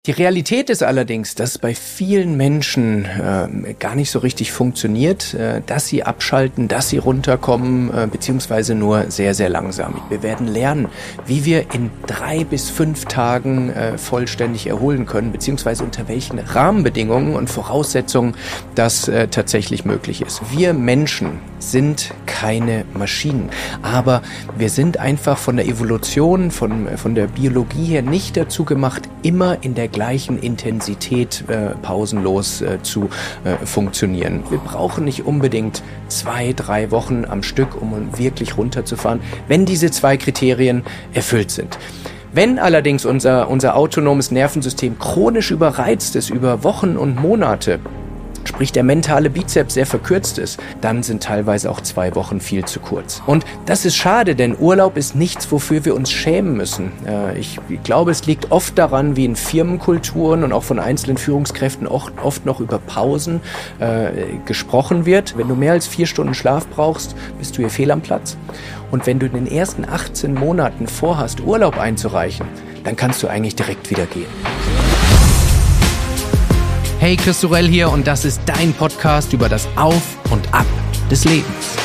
Die Realität ist allerdings, dass bei vielen Menschen gar nicht so richtig funktioniert, dass sie abschalten, dass sie runterkommen, beziehungsweise nur sehr, sehr langsam. Wir werden lernen, wie wir in 3 bis 5 Tagen vollständig erholen können, beziehungsweise unter welchen Rahmenbedingungen und Voraussetzungen das tatsächlich möglich ist. Wir Menschen sind keine Maschinen, aber wir sind einfach von der Evolution, von der Biologie her nicht dazu gemacht, immer in der gleichen Intensität pausenlos zu funktionieren. Wir brauchen nicht unbedingt 2, 3 Wochen am Stück, um wirklich runterzufahren, wenn diese 2 Kriterien erfüllt sind. Wenn allerdings unser autonomes Nervensystem chronisch überreizt ist über Wochen und Monate, sprich der mentale Bizeps sehr verkürzt ist, dann sind teilweise auch 2 Wochen viel zu kurz. Und das ist schade, denn Urlaub ist nichts, wofür wir uns schämen müssen. Ich glaube, es liegt oft daran, wie in Firmenkulturen und auch von einzelnen Führungskräften oft noch über Pausen gesprochen wird. Wenn du mehr als 4 Stunden Schlaf brauchst, bist du hier fehl am Platz. Und wenn du in den ersten 18 Monaten vorhast, Urlaub einzureichen, dann kannst du eigentlich direkt wieder gehen. Hey, Chris Sorel hier und das ist dein Podcast über das Auf und Ab des Lebens.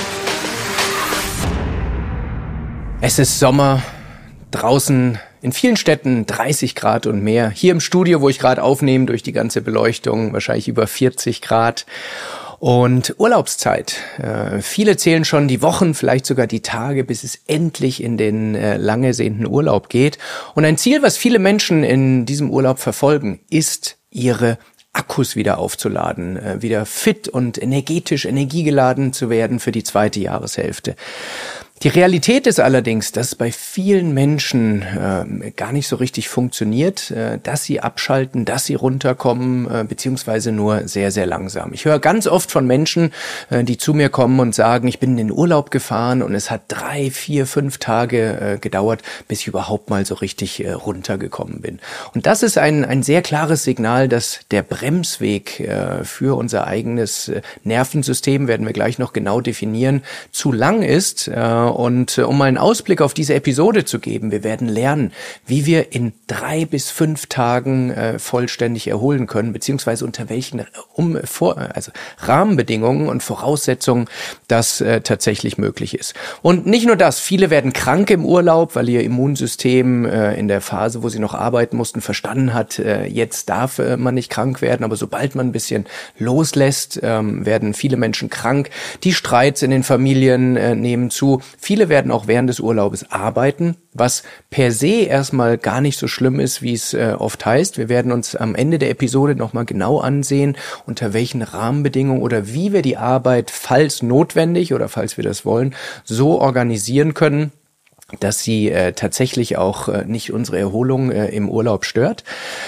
Es ist Sommer, draußen in vielen Städten 30 Grad und mehr. Hier im Studio, wo ich gerade aufnehme, durch die ganze Beleuchtung, wahrscheinlich über 40 Grad. Und Urlaubszeit. Viele zählen schon die Wochen, vielleicht sogar die Tage, bis es endlich in den lang ersehnten Urlaub geht. Und ein Ziel, was viele Menschen in diesem Urlaub verfolgen, ist ihre Akkus wieder aufzuladen, wieder fit und energiegeladen zu werden für die zweite Jahreshälfte. Die Realität ist allerdings, dass bei vielen Menschen gar nicht so richtig funktioniert, dass sie abschalten, dass sie runterkommen, beziehungsweise nur sehr, sehr langsam. Ich höre ganz oft von Menschen, die zu mir kommen und sagen, ich bin in den Urlaub gefahren und es hat 3, 4, 5 Tage gedauert, bis ich überhaupt mal so richtig runtergekommen bin. Und das ist ein sehr klares Signal, dass der Bremsweg für unser eigenes Nervensystem, werden wir gleich noch genau definieren, zu lang ist. Und um mal einen Ausblick auf diese Episode zu geben, wir werden lernen, wie wir in 3 bis 5 Tagen vollständig erholen können, beziehungsweise unter welchen Rahmenbedingungen und Voraussetzungen das tatsächlich möglich ist. Und nicht nur das, viele werden krank im Urlaub, weil ihr Immunsystem in der Phase, wo sie noch arbeiten mussten, verstanden hat, jetzt darf man nicht krank werden, aber sobald man ein bisschen loslässt, werden viele Menschen krank. Die Streits in den Familien nehmen zu. Viele werden auch während des Urlaubes arbeiten, was per se erstmal gar nicht so schlimm ist, wie es oft heißt. Wir werden uns am Ende der Episode nochmal genau ansehen, unter welchen Rahmenbedingungen oder wie wir die Arbeit, falls notwendig oder falls wir das wollen, so organisieren können, dass sie tatsächlich auch nicht unsere Erholung im Urlaub stört.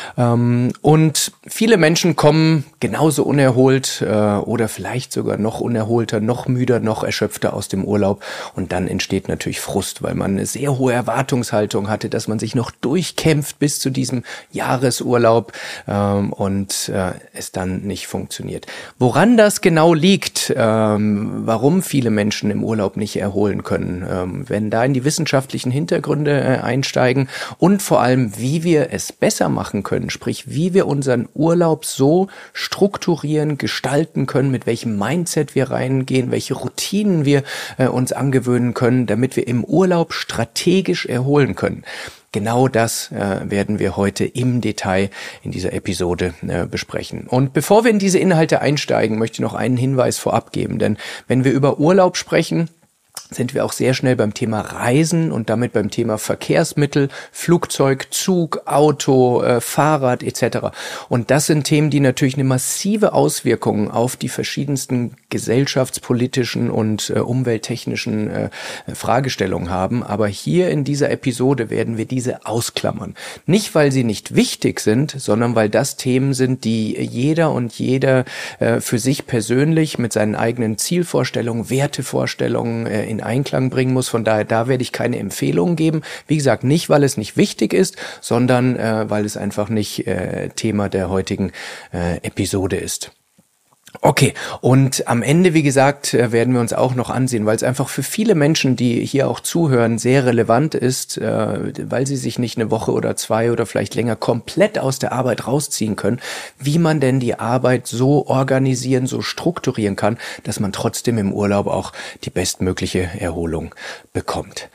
Und viele Menschen kommen genauso unerholt oder vielleicht sogar noch unerholter, noch müder, noch erschöpfter aus dem Urlaub. Und dann entsteht natürlich Frust, weil man eine sehr hohe Erwartungshaltung hatte, dass man sich noch durchkämpft bis zu diesem Jahresurlaub und es dann nicht funktioniert. Woran das genau liegt, warum viele Menschen im Urlaub nicht erholen können, wenn da in die wissenschaftlichen Hintergründe einsteigen und vor allem, wie wir es besser machen können, sprich, wie wir unseren Urlaub so strukturieren, gestalten können, mit welchem Mindset wir reingehen, welche Routinen wir uns angewöhnen können, damit wir im Urlaub strategisch erholen können. Genau das werden wir heute im Detail in dieser Episode besprechen. Und bevor wir in diese Inhalte einsteigen, möchte ich noch einen Hinweis vorab geben, denn wenn wir über Urlaub sprechen, sind wir auch sehr schnell beim Thema Reisen und damit beim Thema Verkehrsmittel, Flugzeug, Zug, Auto, Fahrrad etc. Und das sind Themen, die natürlich eine massive Auswirkung auf die verschiedensten gesellschaftspolitischen und umwelttechnischen Fragestellungen haben. Aber hier in dieser Episode werden wir diese ausklammern. Nicht, weil sie nicht wichtig sind, sondern weil das Themen sind, die jeder und jeder für sich persönlich mit seinen eigenen Zielvorstellungen, Wertevorstellungen in Einklang bringen muss. Von daher, da werde ich keine Empfehlungen geben. Wie gesagt, nicht, weil es nicht wichtig ist, sondern weil es einfach nicht Thema der heutigen Episode ist. Okay, und am Ende, wie gesagt, werden wir uns auch noch ansehen, weil es einfach für viele Menschen, die hier auch zuhören, sehr relevant ist, weil sie sich nicht eine Woche oder 2 oder vielleicht länger komplett aus der Arbeit rausziehen können, wie man denn die Arbeit so organisieren, so strukturieren kann, dass man trotzdem im Urlaub auch die bestmögliche Erholung bekommt.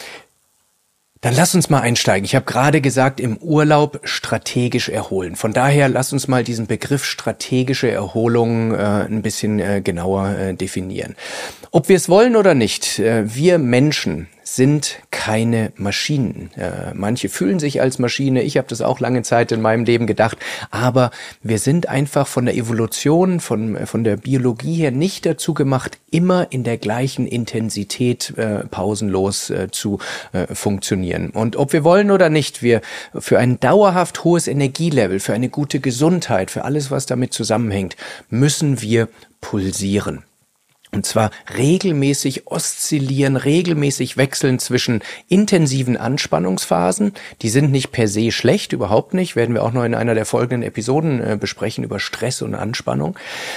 Dann lass uns mal einsteigen. Ich habe gerade gesagt, im Urlaub strategisch erholen. Von daher lass uns mal diesen Begriff strategische Erholung ein bisschen genauer definieren. Ob wir es wollen oder nicht, wir Menschen sind keine Maschinen. Manche fühlen sich als Maschine, ich habe das auch lange Zeit in meinem Leben gedacht, aber wir sind einfach von der Evolution, von der Biologie her nicht dazu gemacht, immer in der gleichen Intensität pausenlos zu funktionieren. Und ob wir wollen oder nicht, wir für ein dauerhaft hohes Energielevel, für eine gute Gesundheit, für alles, was damit zusammenhängt, müssen wir pulsieren. Und zwar regelmäßig oszillieren, regelmäßig wechseln zwischen intensiven Anspannungsphasen. Die sind nicht per se schlecht, überhaupt nicht. Werden wir auch noch in einer der folgenden Episoden besprechen über Stress und Anspannung.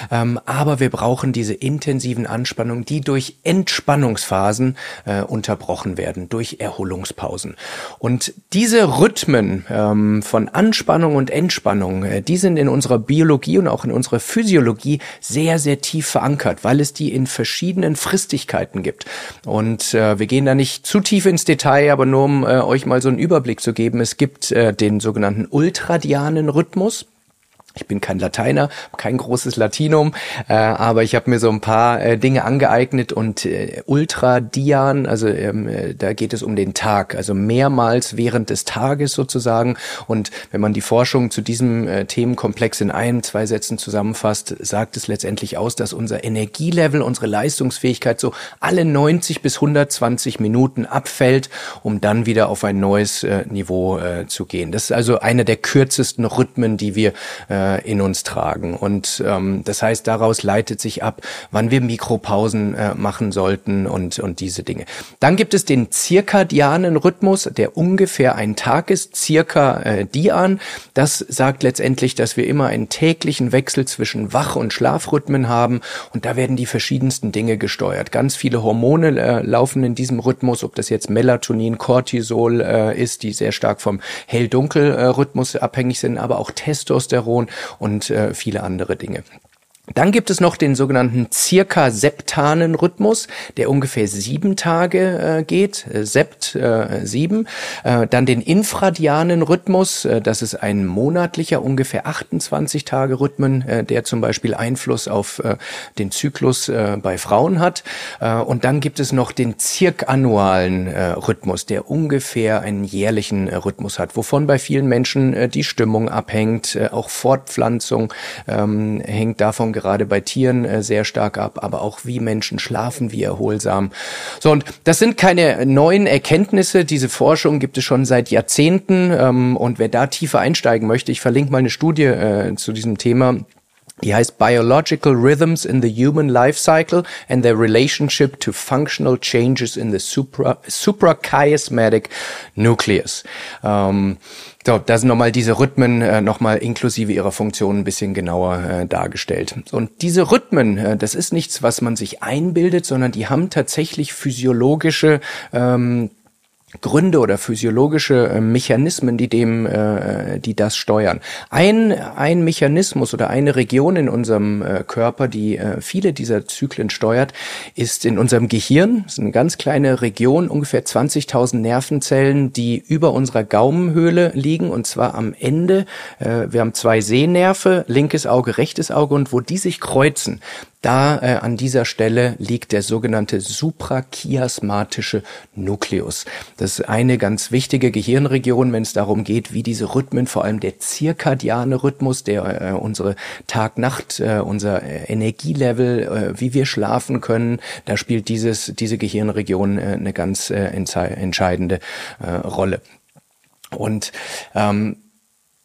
Aber wir brauchen diese intensiven Anspannungen, die durch Entspannungsphasen unterbrochen werden, durch Erholungspausen. Und diese Rhythmen von Anspannung und Entspannung, die sind in unserer Biologie und auch in unserer Physiologie sehr, sehr tief verankert, weil es die in verschiedenen Fristigkeiten gibt. Und wir gehen da nicht zu tief ins Detail, aber nur um euch mal so einen Überblick zu geben. Es gibt den sogenannten ultradianen Rhythmus. Ich bin kein Lateiner, kein großes Latinum, aber ich habe mir so ein paar Dinge angeeignet und Ultradian, also da geht es um den Tag, also mehrmals während des Tages sozusagen. Und wenn man die Forschung zu diesem Themenkomplex in 1-2 Sätzen zusammenfasst, sagt es letztendlich aus, dass unser Energielevel, unsere Leistungsfähigkeit so alle 90 bis 120 Minuten abfällt, um dann wieder auf ein neues Niveau zu gehen. Das ist also einer der kürzesten Rhythmen, die wir in uns tragen. Und das heißt, daraus leitet sich ab, wann wir Mikropausen machen sollten und diese Dinge. Dann gibt es den zirkadianen Rhythmus, der ungefähr ein Tag ist, Circadian. Das sagt letztendlich, dass wir immer einen täglichen Wechsel zwischen Wach- und Schlafrhythmen haben und da werden die verschiedensten Dinge gesteuert. Ganz viele Hormone laufen in diesem Rhythmus, ob das jetzt Melatonin, Cortisol ist, die sehr stark vom Hell-Dunkel-Rhythmus abhängig sind, aber auch Testosteron und viele andere Dinge. Dann gibt es noch den sogenannten circaseptanen Rhythmus, der ungefähr 7 Tage geht, Sept 7. Dann den infradianen Rhythmus, das ist ein monatlicher, ungefähr 28 Tage Rhythmen, der zum Beispiel Einfluss auf den Zyklus bei Frauen hat. Und dann gibt es noch den zirkannualen Rhythmus, der ungefähr einen jährlichen Rhythmus hat, wovon bei vielen Menschen die Stimmung abhängt, auch Fortpflanzung hängt davon gerade bei Tieren sehr stark ab, aber auch wie Menschen schlafen, wie erholsam. So, und das sind keine neuen Erkenntnisse. Diese Forschung gibt es schon seit Jahrzehnten. Und wer da tiefer einsteigen möchte, ich verlinke mal eine Studie zu diesem Thema. Die heißt Biological Rhythms in the Human Life Cycle and their Relationship to Functional Changes in the Suprachiasmatic Nucleus. So, da sind nochmal diese Rhythmen nochmal inklusive ihrer Funktion ein bisschen genauer dargestellt. Und diese Rhythmen, das ist nichts, was man sich einbildet, sondern die haben tatsächlich physiologische Gründe oder physiologische Mechanismen, die das steuern. Ein Mechanismus oder eine Region in unserem Körper, die viele dieser Zyklen steuert, ist in unserem Gehirn. Das ist eine ganz kleine Region, ungefähr 20.000 Nervenzellen, die über unserer Gaumenhöhle liegen und zwar am Ende. Wir haben 2 Sehnerve, linkes Auge, rechtes Auge und wo die sich kreuzen, da an dieser Stelle liegt der sogenannte suprachiasmatische Nucleus. Das ist eine ganz wichtige Gehirnregion, wenn es darum geht, wie diese Rhythmen, vor allem der zirkadiane Rhythmus, der unsere Tag-Nacht, unser Energielevel, wie wir schlafen können, da spielt diese Gehirnregion eine ganz entscheidende Rolle. Und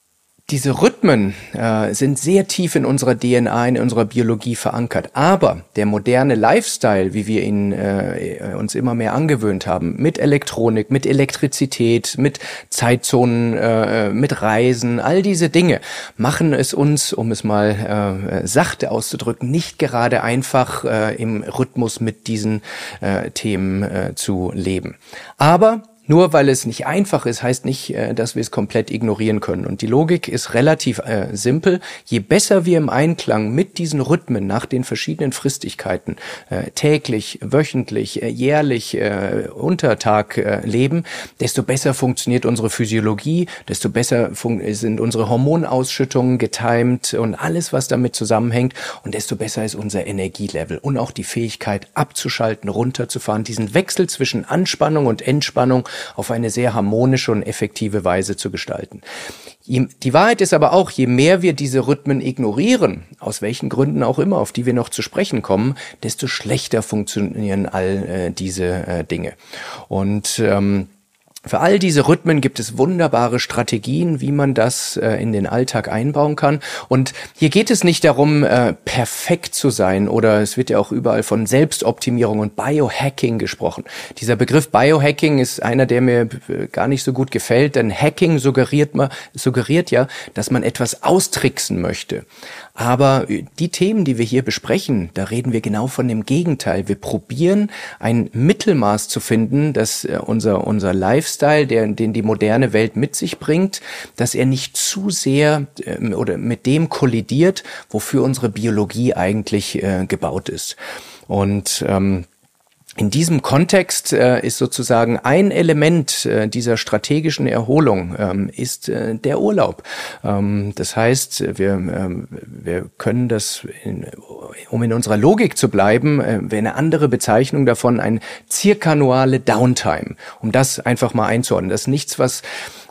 Diese Rhythmen sind sehr tief in unserer DNA, in unserer Biologie verankert. Aber der moderne Lifestyle, wie wir ihn uns immer mehr angewöhnt haben, mit Elektronik, mit Elektrizität, mit Zeitzonen, mit Reisen, all diese Dinge, machen es uns, um es mal sachte auszudrücken, nicht gerade einfach im Rhythmus mit diesen Themen zu leben. Aber nur weil es nicht einfach ist, heißt nicht, dass wir es komplett ignorieren können. Und die Logik ist relativ simpel. Je besser wir im Einklang mit diesen Rhythmen nach den verschiedenen Fristigkeiten täglich, wöchentlich, jährlich, unter Tag leben, desto besser funktioniert unsere Physiologie, desto besser sind unsere Hormonausschüttungen getimt und alles, was damit zusammenhängt. Und desto besser ist unser Energielevel und auch die Fähigkeit abzuschalten, runterzufahren, diesen Wechsel zwischen Anspannung und Entspannung auf eine sehr harmonische und effektive Weise zu gestalten. Die Wahrheit ist aber auch, je mehr wir diese Rhythmen ignorieren, aus welchen Gründen auch immer, auf die wir noch zu sprechen kommen, desto schlechter funktionieren all diese Dinge. Und für all diese Rhythmen gibt es wunderbare Strategien, wie man das in den Alltag einbauen kann. Und hier geht es nicht darum, perfekt zu sein, oder es wird ja auch überall von Selbstoptimierung und Biohacking gesprochen. Dieser Begriff Biohacking ist einer, der mir gar nicht so gut gefällt, denn Hacking suggeriert ja, dass man etwas austricksen möchte. Aber die Themen, die wir hier besprechen, da reden wir genau von dem Gegenteil. Wir probieren ein Mittelmaß zu finden, dass unser Lifestyle, den die moderne Welt mit sich bringt, dass er nicht zu sehr oder mit dem kollidiert, wofür unsere Biologie eigentlich gebaut ist. Und in diesem Kontext ist sozusagen ein Element dieser strategischen Erholung ist der Urlaub. Das heißt, wir können das, um in unserer Logik zu bleiben, wäre eine andere Bezeichnung davon ein zirkanuale Downtime. Um das einfach mal einzuordnen. Das ist nichts, was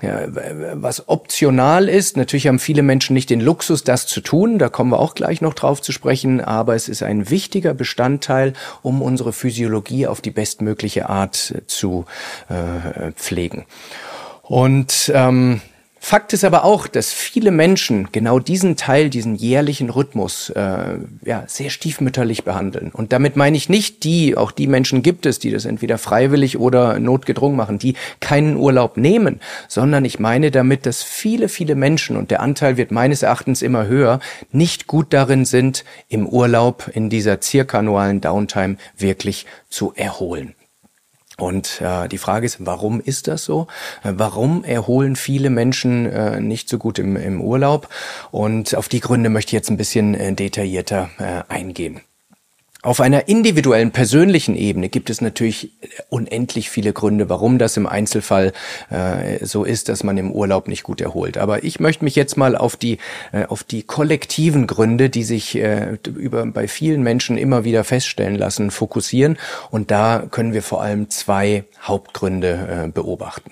optional ist. Natürlich haben viele Menschen nicht den Luxus, das zu tun. Da kommen wir auch gleich noch drauf zu sprechen. Aber es ist ein wichtiger Bestandteil, um unsere Physiologie auf die bestmögliche Art zu pflegen. Und Fakt ist aber auch, dass viele Menschen genau diesen Teil, diesen jährlichen Rhythmus sehr stiefmütterlich behandeln. Und damit meine ich nicht auch die Menschen gibt es, die das entweder freiwillig oder notgedrungen machen, die keinen Urlaub nehmen, sondern ich meine damit, dass viele, viele Menschen, und der Anteil wird meines Erachtens immer höher, nicht gut darin sind, im Urlaub in dieser zirkanualen Downtime wirklich zu erholen. Und die Frage ist, warum ist das so? Warum erholen viele Menschen nicht so gut im Urlaub? Und auf die Gründe möchte ich jetzt ein bisschen detaillierter eingehen. Auf einer individuellen, persönlichen Ebene gibt es natürlich unendlich viele Gründe, warum das im Einzelfall so ist, dass man im Urlaub nicht gut erholt. Aber ich möchte mich jetzt mal auf die kollektiven Gründe, die sich bei vielen Menschen immer wieder feststellen lassen, fokussieren. Und da können wir vor allem zwei Hauptgründe beobachten.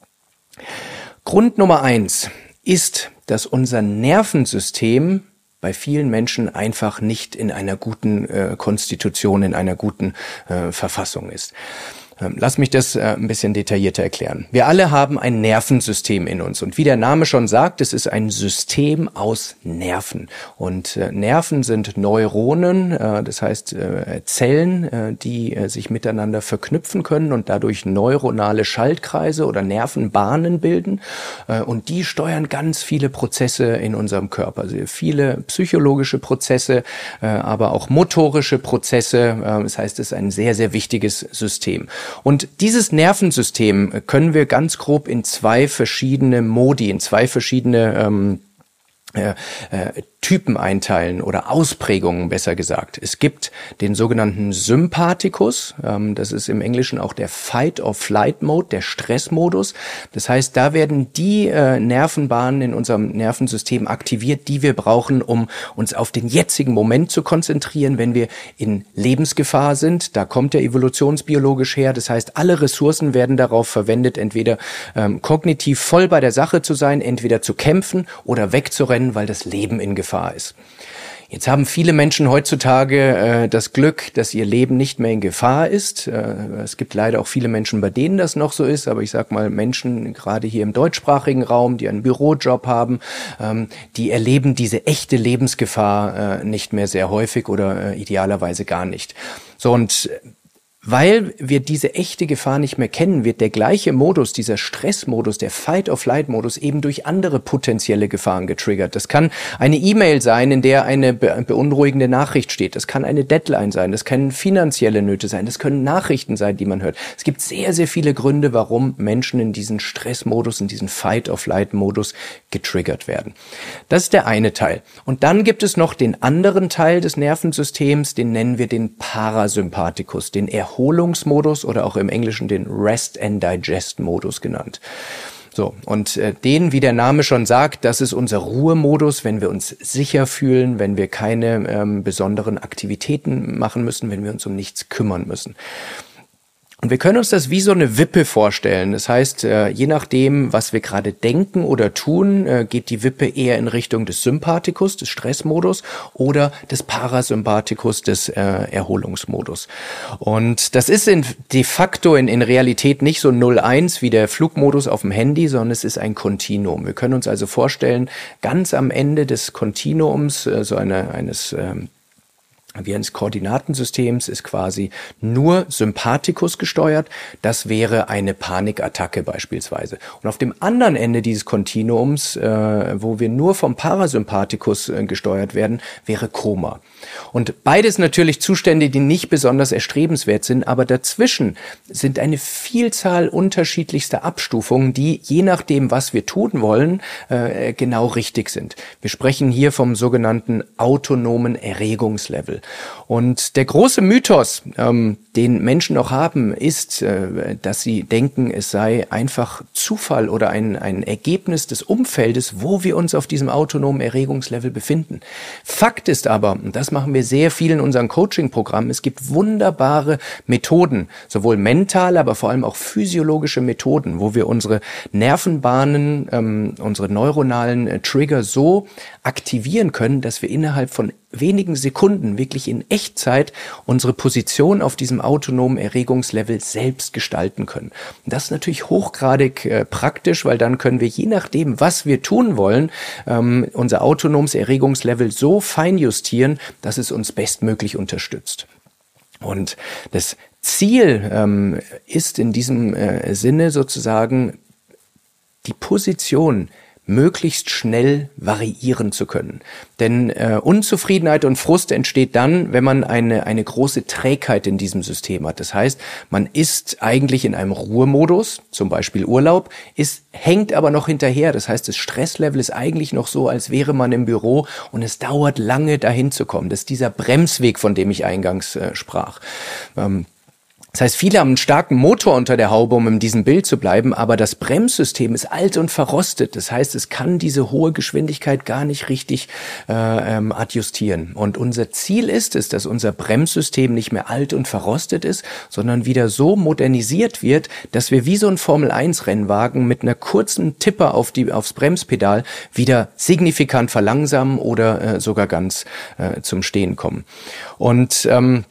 Grund Nummer 1 ist, dass unser Nervensystem bei vielen Menschen einfach nicht in einer guten Konstitution, in einer guten Verfassung ist. Lass mich das ein bisschen detaillierter erklären. Wir alle haben ein Nervensystem in uns. Und wie der Name schon sagt, es ist ein System aus Nerven. Und Nerven sind Neuronen, das heißt Zellen, die sich miteinander verknüpfen können und dadurch neuronale Schaltkreise oder Nervenbahnen bilden. Und die steuern ganz viele Prozesse in unserem Körper. Also viele psychologische Prozesse, aber auch motorische Prozesse. Das heißt, es ist ein sehr, sehr wichtiges System. Und dieses Nervensystem können wir ganz grob in zwei verschiedene Modi, in zwei verschiedene Typen einteilen oder Ausprägungen, besser gesagt. Es gibt den sogenannten Sympathikus, das ist im Englischen auch der Fight-or-Flight-Mode, der Stressmodus. Das heißt, da werden die Nervenbahnen in unserem Nervensystem aktiviert, die wir brauchen, um uns auf den jetzigen Moment zu konzentrieren, wenn wir in Lebensgefahr sind. Da kommt der evolutionsbiologisch her. Das heißt, alle Ressourcen werden darauf verwendet, entweder kognitiv voll bei der Sache zu sein, entweder zu kämpfen oder wegzurennen, weil das Leben in Gefahr Gefahr ist. Jetzt haben viele Menschen heutzutage das Glück, dass ihr Leben nicht mehr in Gefahr ist. Es gibt leider auch viele Menschen, bei denen das noch so ist, aber ich sag mal Menschen, gerade hier im deutschsprachigen Raum, die einen Bürojob haben, die erleben diese echte Lebensgefahr nicht mehr sehr häufig oder idealerweise gar nicht. So, und weil wir diese echte Gefahr nicht mehr kennen, wird der gleiche Modus, dieser Stressmodus, der Fight-or-Flight-Modus eben durch andere potenzielle Gefahren getriggert. Das kann eine E-Mail sein, in der eine beunruhigende Nachricht steht. Das kann eine Deadline sein. Das können finanzielle Nöte sein. Das können Nachrichten sein, die man hört. Es gibt sehr, sehr viele Gründe, warum Menschen in diesen Stressmodus, in diesen Fight-or-Flight-Modus getriggert werden. Das ist der eine Teil. Und dann gibt es noch den anderen Teil des Nervensystems, den nennen wir den Parasympathikus, den Erholungsmodus oder auch im Englischen den Rest and Digest Modus genannt. So, und den, wie der Name schon sagt, das ist unser Ruhemodus, wenn wir uns sicher fühlen, wenn wir keine besonderen Aktivitäten machen müssen, wenn wir uns um nichts kümmern müssen. Und wir können uns das wie so eine Wippe vorstellen. Das heißt, je nachdem, was wir gerade denken oder tun, geht die Wippe eher in Richtung des Sympathikus, des Stressmodus, oder des Parasympathikus, des Erholungsmodus. Und das ist de facto in Realität nicht so 0-1 wie der Flugmodus auf dem Handy, sondern es ist ein Kontinuum. Wir können uns also vorstellen, ganz am Ende des Kontinuums, eines Koordinatensystems ist quasi nur Sympathikus gesteuert. Das wäre eine Panikattacke beispielsweise. Und auf dem anderen Ende dieses Kontinuums, wo wir nur vom Parasympathikus gesteuert werden, wäre Koma. Und beides natürlich Zustände, die nicht besonders erstrebenswert sind, aber dazwischen sind eine Vielzahl unterschiedlichster Abstufungen, die je nachdem, was wir tun wollen, genau richtig sind. Wir sprechen hier vom sogenannten autonomen Erregungslevel. Und der große Mythos, den Menschen noch haben, ist, dass sie denken, es sei einfach Zufall oder ein Ergebnis des Umfeldes, wo wir uns auf diesem autonomen Erregungslevel befinden. Fakt ist aber, und das machen wir sehr viel in unseren Coaching-Programmen, es gibt wunderbare Methoden, sowohl mentale, aber vor allem auch physiologische Methoden, wo wir unsere Nervenbahnen, unsere neuronalen Trigger so aktivieren können, dass wir innerhalb von wenigen Sekunden wirklich in Echtzeit unsere Position auf diesem autonomen Erregungslevel selbst gestalten können. Und das ist natürlich hochgradig praktisch, weil dann können wir je nachdem, was wir tun wollen, unser autonomes Erregungslevel so fein justieren, dass es uns bestmöglich unterstützt. Und das Ziel ist in diesem Sinne sozusagen die Position möglichst schnell variieren zu können. Denn Unzufriedenheit und Frust entsteht dann, wenn man eine große Trägheit in diesem System hat. Das heißt, man ist eigentlich in einem Ruhemodus, zum Beispiel Urlaub, hängt aber noch hinterher. Das heißt, das Stresslevel ist eigentlich noch so, als wäre man im Büro und es dauert lange, dahin zu kommen. Das ist dieser Bremsweg, von dem ich eingangs sprach. Das heißt, viele haben einen starken Motor unter der Haube, um in diesem Bild zu bleiben, aber das Bremssystem ist alt und verrostet. Das heißt, es kann diese hohe Geschwindigkeit gar nicht richtig adjustieren. Und unser Ziel ist es, dass unser Bremssystem nicht mehr alt und verrostet ist, sondern wieder so modernisiert wird, dass wir wie so ein Formel-1-Rennwagen mit einer kurzen Tipper aufs Bremspedal wieder signifikant verlangsamen oder sogar ganz zum Stehen kommen. Und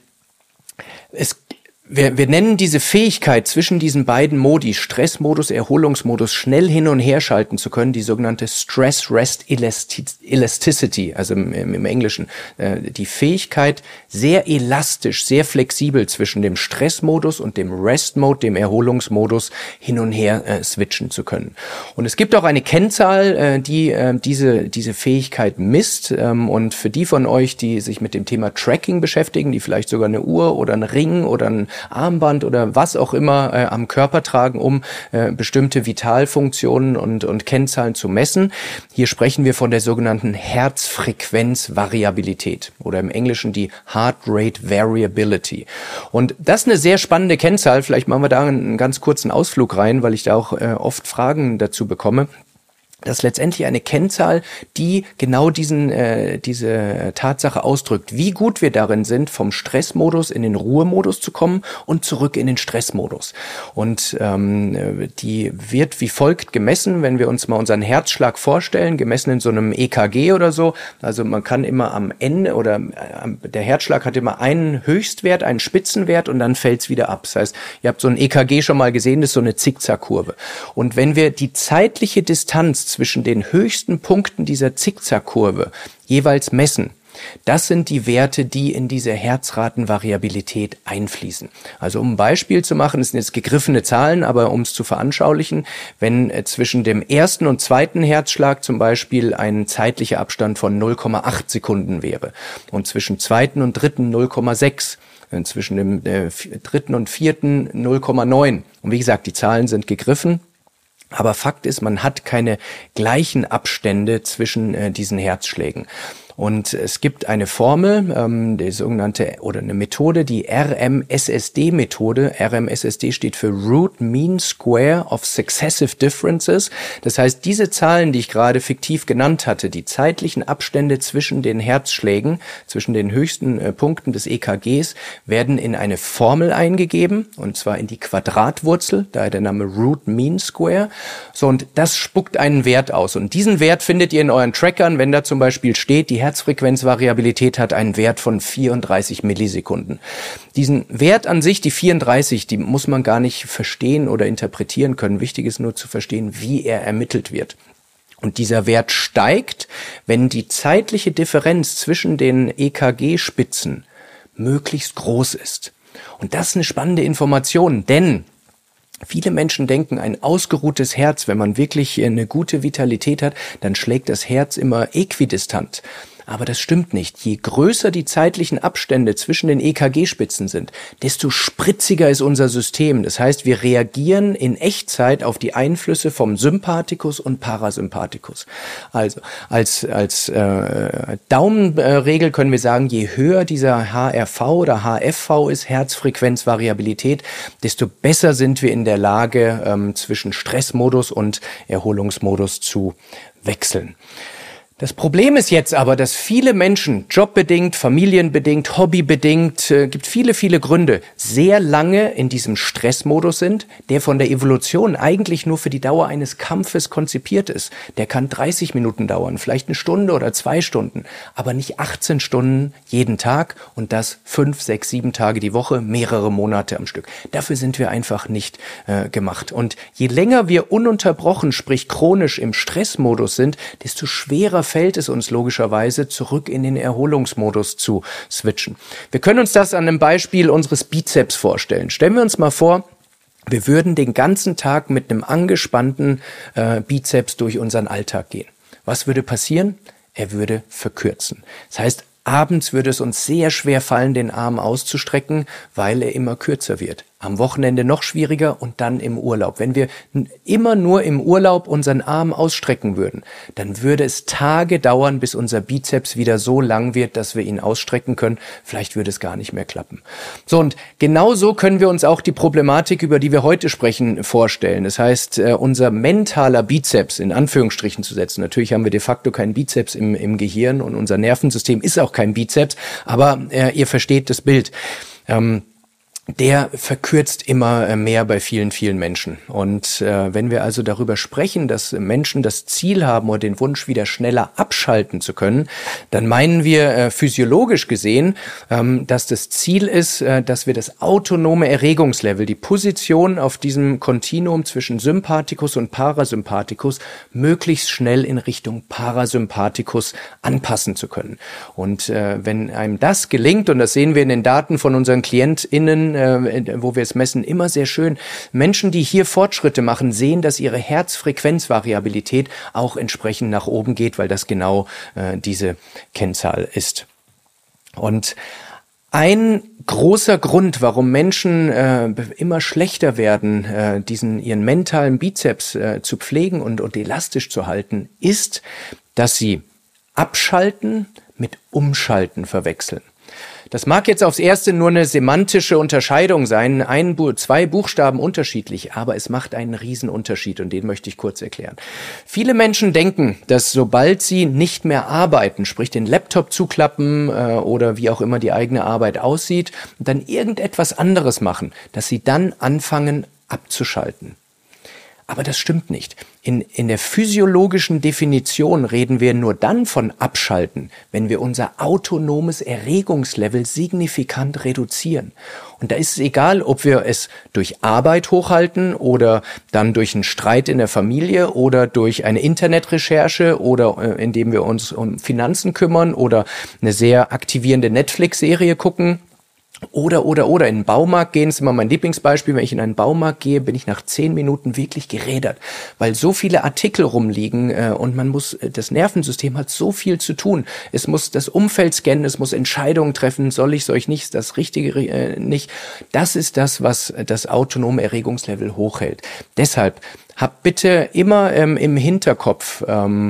wir nennen diese Fähigkeit zwischen diesen beiden Modi, Stressmodus, Erholungsmodus, schnell hin und her schalten zu können, die sogenannte Stress-Rest-Elasticity, also im Englischen, die Fähigkeit, sehr elastisch, sehr flexibel zwischen dem Stressmodus und dem Rest-Mode, dem Erholungsmodus, hin und her switchen zu können. Und es gibt auch eine Kennzahl, die diese Fähigkeit misst, und für die von euch, die sich mit dem Thema Tracking beschäftigen, die vielleicht sogar eine Uhr oder einen Ring oder ein Armband oder was auch immer am Körper tragen, um bestimmte Vitalfunktionen und Kennzahlen zu messen. Hier sprechen wir von der sogenannten Herzfrequenzvariabilität oder im Englischen die Heart Rate Variability. Und das ist eine sehr spannende Kennzahl. Vielleicht machen wir da einen ganz kurzen Ausflug rein, weil ich da auch oft Fragen dazu bekomme. Das ist letztendlich eine Kennzahl, die genau diese Tatsache ausdrückt, wie gut wir darin sind, vom Stressmodus in den Ruhemodus zu kommen und zurück in den Stressmodus. Und die wird wie folgt gemessen, wenn wir uns mal unseren Herzschlag vorstellen, gemessen in so einem EKG oder so. Also man kann immer am Ende der Herzschlag hat immer einen Höchstwert, einen Spitzenwert und dann fällt's wieder ab. Das heißt, ihr habt so ein EKG schon mal gesehen, das ist so eine Zickzackkurve. Und wenn wir die zeitliche Distanz zwischen den höchsten Punkten dieser Zickzackkurve jeweils messen, das sind die Werte, die in diese Herzratenvariabilität einfließen. Also um ein Beispiel zu machen, das sind jetzt gegriffene Zahlen, aber um es zu veranschaulichen, wenn zwischen dem ersten und zweiten Herzschlag zum Beispiel ein zeitlicher Abstand von 0,8 Sekunden wäre und zwischen zweiten und dritten 0,6, zwischen dem dritten und vierten 0,9. Und wie gesagt, die Zahlen sind gegriffen. Aber Fakt ist, man hat keine gleichen Abstände zwischen diesen Herzschlägen. Und es gibt eine Formel, die sogenannte oder eine Methode, die RMSSD-Methode. RMSSD steht für Root Mean Square of Successive Differences. Das heißt, diese Zahlen, die ich gerade fiktiv genannt hatte, die zeitlichen Abstände zwischen den Herzschlägen, zwischen den höchsten Punkten des EKGs, werden in eine Formel eingegeben, und zwar in die Quadratwurzel, daher der Name Root Mean Square. So, und das spuckt einen Wert aus. Und diesen Wert findet ihr in euren Trackern, wenn da zum Beispiel steht, die Herzfrequenzvariabilität hat einen Wert von 34 Millisekunden. Diesen Wert an sich, die 34, die muss man gar nicht verstehen oder interpretieren können. Wichtig ist nur zu verstehen, wie er ermittelt wird. Und dieser Wert steigt, wenn die zeitliche Differenz zwischen den EKG-Spitzen möglichst groß ist. Und das ist eine spannende Information, denn viele Menschen denken, ein ausgeruhtes Herz, wenn man wirklich eine gute Vitalität hat, dann schlägt das Herz immer äquidistant. Aber das stimmt nicht. Je größer die zeitlichen Abstände zwischen den EKG-Spitzen sind, desto spritziger ist unser System. Das heißt, wir reagieren in Echtzeit auf die Einflüsse vom Sympathikus und Parasympathikus. Also als Daumenregel können wir sagen, je höher dieser HRV oder HFV ist, Herzfrequenzvariabilität, desto besser sind wir in der Lage, zwischen Stressmodus und Erholungsmodus zu wechseln. Das Problem ist jetzt aber, dass viele Menschen, jobbedingt, familienbedingt, hobbybedingt, gibt viele, viele Gründe, sehr lange in diesem Stressmodus sind, der von der Evolution eigentlich nur für die Dauer eines Kampfes konzipiert ist. Der kann 30 Minuten dauern, vielleicht eine Stunde oder 2 Stunden, aber nicht 18 Stunden jeden Tag und das 5, 6, 7 Tage die Woche, mehrere Monate am Stück. Dafür sind wir einfach nicht gemacht. Und je länger wir ununterbrochen, sprich chronisch im Stressmodus sind, desto schwerer fällt es uns logischerweise, zurück in den Erholungsmodus zu switchen. Wir können uns das an einem Beispiel unseres Bizeps vorstellen. Stellen wir uns mal vor, wir würden den ganzen Tag mit einem angespannten Bizeps durch unseren Alltag gehen. Was würde passieren? Er würde verkürzen. Das heißt, abends würde es uns sehr schwer fallen, den Arm auszustrecken, weil er immer kürzer wird. Am Wochenende noch schwieriger und dann im Urlaub. Wenn wir immer nur im Urlaub unseren Arm ausstrecken würden, dann würde es Tage dauern, bis unser Bizeps wieder so lang wird, dass wir ihn ausstrecken können. Vielleicht würde es gar nicht mehr klappen. So, und genau so können wir uns auch die Problematik, über die wir heute sprechen, vorstellen. Das heißt, unser mentaler Bizeps in Anführungsstrichen zu setzen. Natürlich haben wir de facto keinen Bizeps im Gehirn und unser Nervensystem ist auch kein Bizeps, aber ihr versteht das Bild. Der verkürzt immer mehr bei vielen, vielen Menschen. Und wenn wir also darüber sprechen, dass Menschen das Ziel haben oder den Wunsch, wieder schneller abschalten zu können, dann meinen wir physiologisch gesehen, dass das Ziel ist, dass wir das autonome Erregungslevel, die Position auf diesem Kontinuum zwischen Sympathikus und Parasympathikus möglichst schnell in Richtung Parasympathikus anpassen zu können. Und wenn einem das gelingt, und das sehen wir in den Daten von unseren KlientInnen, wo wir es messen, immer sehr schön. Menschen, die hier Fortschritte machen, sehen, dass ihre Herzfrequenzvariabilität auch entsprechend nach oben geht, weil das genau diese Kennzahl ist. Und ein großer Grund, warum Menschen immer schlechter werden, ihren mentalen Bizeps zu pflegen und elastisch zu halten, ist, dass sie Abschalten mit Umschalten verwechseln. Das mag jetzt aufs Erste nur eine semantische Unterscheidung sein, zwei Buchstaben unterschiedlich, aber es macht einen Riesenunterschied und den möchte ich kurz erklären. Viele Menschen denken, dass sobald sie nicht mehr arbeiten, sprich den Laptop zuklappen oder wie auch immer die eigene Arbeit aussieht, und dann irgendetwas anderes machen, dass sie dann anfangen abzuschalten. Aber das stimmt nicht. In der physiologischen Definition reden wir nur dann von Abschalten, wenn wir unser autonomes Erregungslevel signifikant reduzieren. Und da ist es egal, ob wir es durch Arbeit hochhalten oder dann durch einen Streit in der Familie oder durch eine Internetrecherche oder indem wir uns um Finanzen kümmern oder eine sehr aktivierende Netflix-Serie gucken. Oder in den Baumarkt gehen, ist immer mein Lieblingsbeispiel, wenn ich in einen Baumarkt gehe, bin ich nach 10 Minuten wirklich gerädert, weil so viele Artikel rumliegen und das Nervensystem hat so viel zu tun. Es muss das Umfeld scannen, es muss Entscheidungen treffen, soll ich nicht, ist das Richtige nicht. Das ist das, was das autonome Erregungslevel hochhält. Deshalb habt bitte immer im Hinterkopf,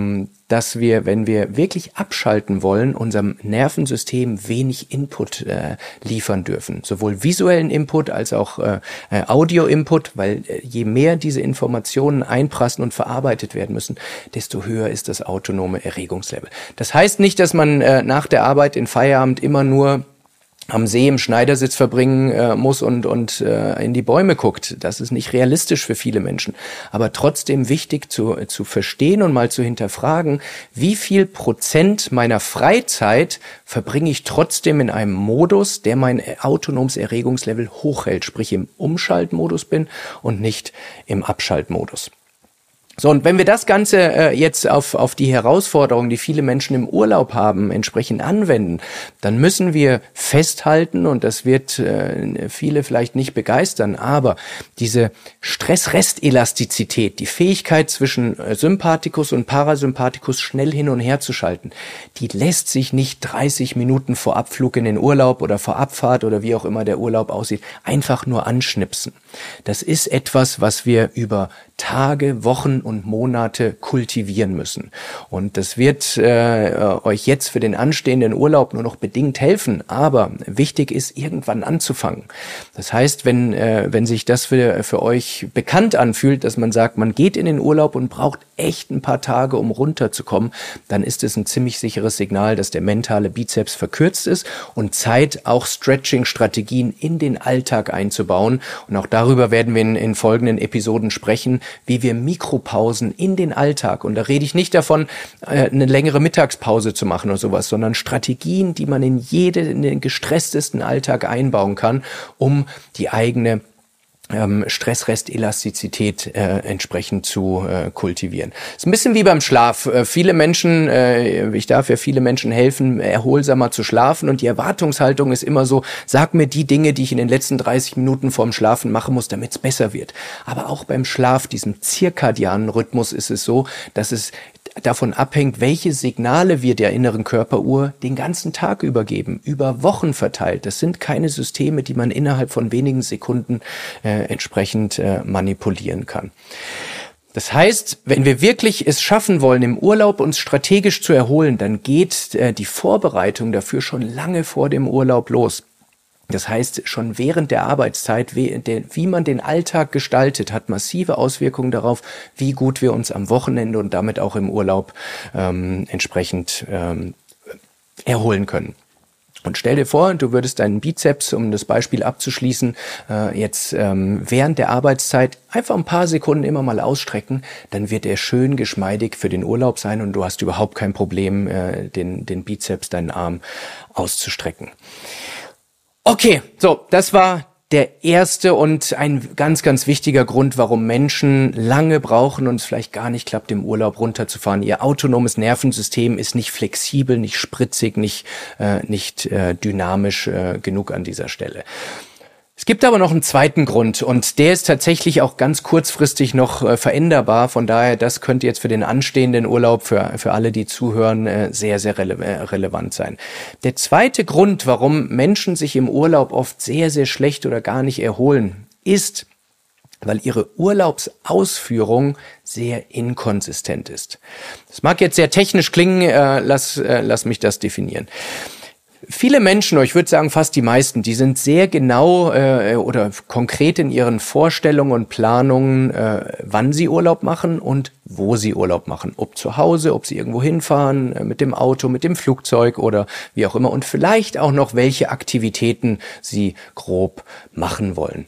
dass wir, wenn wir wirklich abschalten wollen, unserem Nervensystem wenig Input liefern dürfen. Sowohl visuellen Input als auch Audio-Input, weil je mehr diese Informationen einprassen und verarbeitet werden müssen, desto höher ist das autonome Erregungslevel. Das heißt nicht, dass man nach der Arbeit in Feierabend immer nur am See im Schneidersitz verbringen muss und in die Bäume guckt. Das ist nicht realistisch für viele Menschen. Aber trotzdem wichtig zu verstehen und mal zu hinterfragen, wie viel Prozent meiner Freizeit verbringe ich trotzdem in einem Modus, der mein autonomes Erregungslevel hochhält, sprich im Umschaltmodus bin und nicht im Abschaltmodus. So, und wenn wir das Ganze jetzt auf die Herausforderungen, die viele Menschen im Urlaub haben, entsprechend anwenden, dann müssen wir festhalten, und das wird viele vielleicht nicht begeistern, aber diese Stress-Rest-Elastizität, die Fähigkeit zwischen Sympathikus und Parasympathikus schnell hin und her zu schalten, die lässt sich nicht 30 Minuten vor Abflug in den Urlaub oder vor Abfahrt oder wie auch immer der Urlaub aussieht, einfach nur anschnipsen. Das ist etwas, was wir über Tage, Wochen und Monate kultivieren müssen. Und das wird euch jetzt für den anstehenden Urlaub nur noch bedingt helfen, aber wichtig ist, irgendwann anzufangen. Das heißt, wenn sich das für euch bekannt anfühlt, dass man sagt, man geht in den Urlaub und braucht echt ein paar Tage, um runterzukommen, dann ist es ein ziemlich sicheres Signal, dass der mentale Bizeps verkürzt ist und Zeit, auch Stretching-Strategien in den Alltag einzubauen. Und auch darüber werden wir in folgenden Episoden sprechen, wie wir Mikropausen in den Alltag, und da rede ich nicht davon, eine längere Mittagspause zu machen oder sowas, sondern Strategien, die man in den gestresstesten Alltag einbauen kann, um die eigene Stress-Rest-Elastizität entsprechend zu kultivieren. Ist ein bisschen wie beim Schlaf. Viele Menschen, ich darf ja viele Menschen helfen, erholsamer zu schlafen, und die Erwartungshaltung ist immer so, sag mir die Dinge, die ich in den letzten 30 Minuten vorm Schlafen machen muss, damit es besser wird. Aber auch beim Schlaf, diesem zirkadianen Rhythmus, ist es so, dass es davon abhängt, welche Signale wir der inneren Körperuhr den ganzen Tag übergeben, über Wochen verteilt. Das sind keine Systeme, die man innerhalb von wenigen Sekunden entsprechend manipulieren kann. Das heißt, wenn wir wirklich es schaffen wollen, im Urlaub uns strategisch zu erholen, dann geht die Vorbereitung dafür schon lange vor dem Urlaub los. Das heißt, schon während der Arbeitszeit, wie man den Alltag gestaltet, hat massive Auswirkungen darauf, wie gut wir uns am Wochenende und damit auch im Urlaub entsprechend erholen können. Und stell dir vor, du würdest deinen Bizeps, um das Beispiel abzuschließen, jetzt während der Arbeitszeit einfach ein paar Sekunden immer mal ausstrecken, dann wird er schön geschmeidig für den Urlaub sein und du hast überhaupt kein Problem, den Bizeps, deinen Arm auszustrecken. Okay, so, das war der erste und ein ganz, ganz wichtiger Grund, warum Menschen lange brauchen und es vielleicht gar nicht klappt, im Urlaub runterzufahren. Ihr autonomes Nervensystem ist nicht flexibel, nicht spritzig, nicht dynamisch genug an dieser Stelle. Es gibt aber noch einen zweiten Grund und der ist tatsächlich auch ganz kurzfristig noch veränderbar. Von daher, das könnte jetzt für den anstehenden Urlaub, für alle, die zuhören, sehr, sehr relevant sein. Der zweite Grund, warum Menschen sich im Urlaub oft sehr, sehr schlecht oder gar nicht erholen, ist, weil ihre Urlaubsausführung sehr inkonsistent ist. Das mag jetzt sehr technisch klingen, lass mich das definieren. Viele Menschen, oder ich würde sagen fast die meisten, die sind sehr genau oder konkret in ihren Vorstellungen und Planungen, wann sie Urlaub machen und wo sie Urlaub machen. Ob zu Hause, ob sie irgendwo hinfahren, mit dem Auto, mit dem Flugzeug oder wie auch immer. Und vielleicht auch noch, welche Aktivitäten sie grob machen wollen.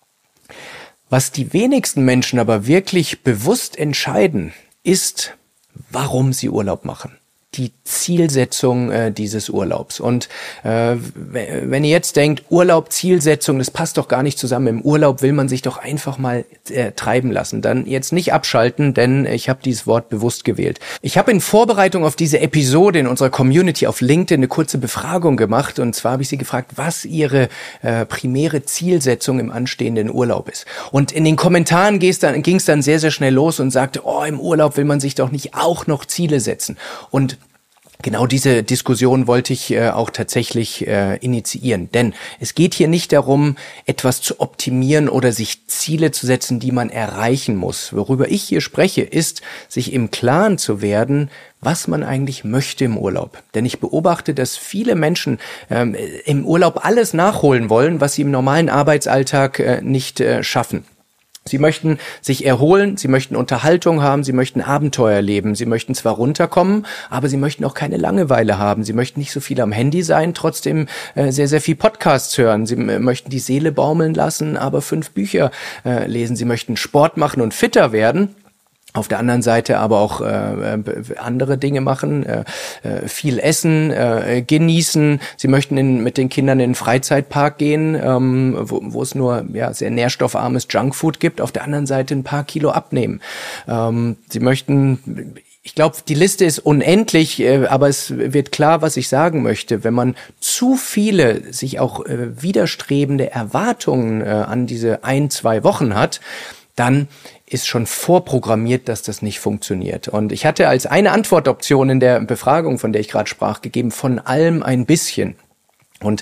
Was die wenigsten Menschen aber wirklich bewusst entscheiden, ist, warum sie Urlaub machen. Die Zielsetzung dieses Urlaubs. Und wenn ihr jetzt denkt, Urlaub, Zielsetzung, das passt doch gar nicht zusammen. Im Urlaub will man sich doch einfach mal treiben lassen. Dann jetzt nicht abschalten, denn ich habe dieses Wort bewusst gewählt. Ich habe in Vorbereitung auf diese Episode in unserer Community auf LinkedIn eine kurze Befragung gemacht. Und zwar habe ich sie gefragt, was ihre primäre Zielsetzung im anstehenden Urlaub ist. Und in den Kommentaren ging es dann sehr, sehr schnell los und sagte, im Urlaub will man sich doch nicht auch noch Ziele setzen. Und genau diese Diskussion wollte ich auch tatsächlich initiieren, denn es geht hier nicht darum, etwas zu optimieren oder sich Ziele zu setzen, die man erreichen muss. Worüber ich hier spreche, ist, sich im Klaren zu werden, was man eigentlich möchte im Urlaub. Denn ich beobachte, dass viele Menschen im Urlaub alles nachholen wollen, was sie im normalen Arbeitsalltag nicht schaffen. Sie möchten sich erholen, sie möchten Unterhaltung haben, sie möchten Abenteuer leben, sie möchten zwar runterkommen, aber sie möchten auch keine Langeweile haben. Sie möchten nicht so viel am Handy sein, trotzdem sehr, sehr viel Podcasts hören. Sie möchten die Seele baumeln lassen, aber 5 Bücher lesen. Sie möchten Sport machen und fitter werden. Auf der anderen Seite aber auch andere Dinge machen, viel essen, genießen. Sie möchten mit den Kindern in den Freizeitpark gehen, wo es nur sehr nährstoffarmes Junkfood gibt. Auf der anderen Seite ein paar Kilo abnehmen. Sie möchten... Ich glaube, die Liste ist unendlich, aber es wird klar, was ich sagen möchte. Wenn man zu viele sich auch widerstrebende Erwartungen an diese 1-2 Wochen hat, dann ist schon vorprogrammiert, dass das nicht funktioniert. Und ich hatte als eine Antwortoption in der Befragung, von der ich gerade sprach, gegeben, von allem ein bisschen. Und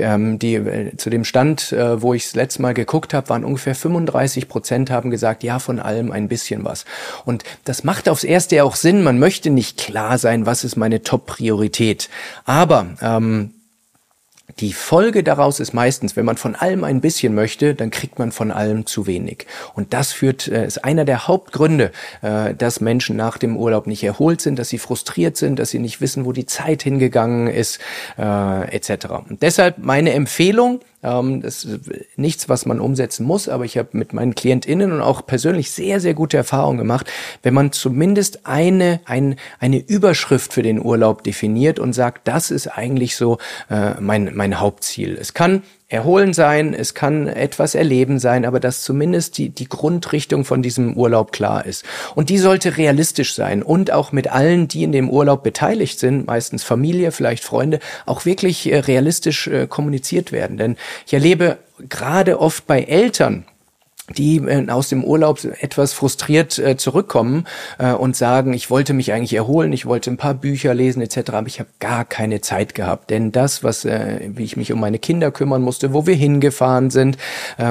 zu dem Stand, wo ich das letzte Mal geguckt habe, waren ungefähr 35% haben gesagt, ja, von allem ein bisschen was. Und das macht aufs Erste ja auch Sinn. Man möchte nicht klar sein, was ist meine Top-Priorität. Aber die Folge daraus ist meistens, wenn man von allem ein bisschen möchte, dann kriegt man von allem zu wenig. Und das ist einer der Hauptgründe, dass Menschen nach dem Urlaub nicht erholt sind, dass sie frustriert sind, dass sie nicht wissen, wo die Zeit hingegangen ist, etc. Und deshalb meine Empfehlung, das ist nichts, was man umsetzen muss, aber ich habe mit meinen KlientInnen und auch persönlich sehr, sehr gute Erfahrungen gemacht, wenn man zumindest eine Überschrift für den Urlaub definiert und sagt, das ist eigentlich so mein Hauptziel. Es kann Erholen sein, es kann etwas erleben sein, aber dass zumindest die Grundrichtung von diesem Urlaub klar ist. Und die sollte realistisch sein und auch mit allen, die in dem Urlaub beteiligt sind, meistens Familie, vielleicht Freunde, auch wirklich realistisch kommuniziert werden. Denn ich erlebe gerade oft bei Eltern, die aus dem Urlaub etwas frustriert zurückkommen und sagen, ich wollte mich eigentlich erholen, ich wollte ein paar Bücher lesen etc., aber ich habe gar keine Zeit gehabt, denn das, wie ich mich um meine Kinder kümmern musste, wo wir hingefahren sind,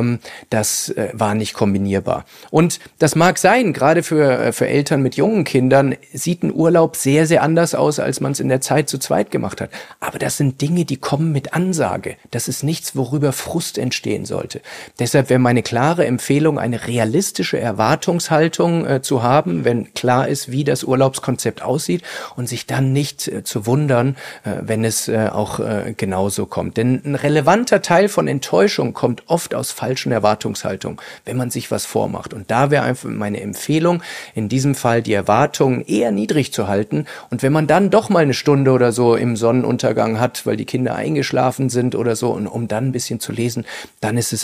das war nicht kombinierbar. Und das mag sein, gerade für Eltern mit jungen Kindern sieht ein Urlaub sehr, sehr anders aus, als man es in der Zeit zu zweit gemacht hat. Aber das sind Dinge, die kommen mit Ansage. Das ist nichts, worüber Frust entstehen sollte. Deshalb wäre meine klare Empfehlung, eine realistische Erwartungshaltung zu haben, wenn klar ist, wie das Urlaubskonzept aussieht und sich dann nicht zu wundern, wenn es auch genauso kommt. Denn ein relevanter Teil von Enttäuschung kommt oft aus falschen Erwartungshaltungen, wenn man sich was vormacht. Und da wäre einfach meine Empfehlung, in diesem Fall die Erwartungen eher niedrig zu halten. Und wenn man dann doch mal eine Stunde oder so im Sonnenuntergang hat, weil die Kinder eingeschlafen sind oder so, und um dann ein bisschen zu lesen, dann ist es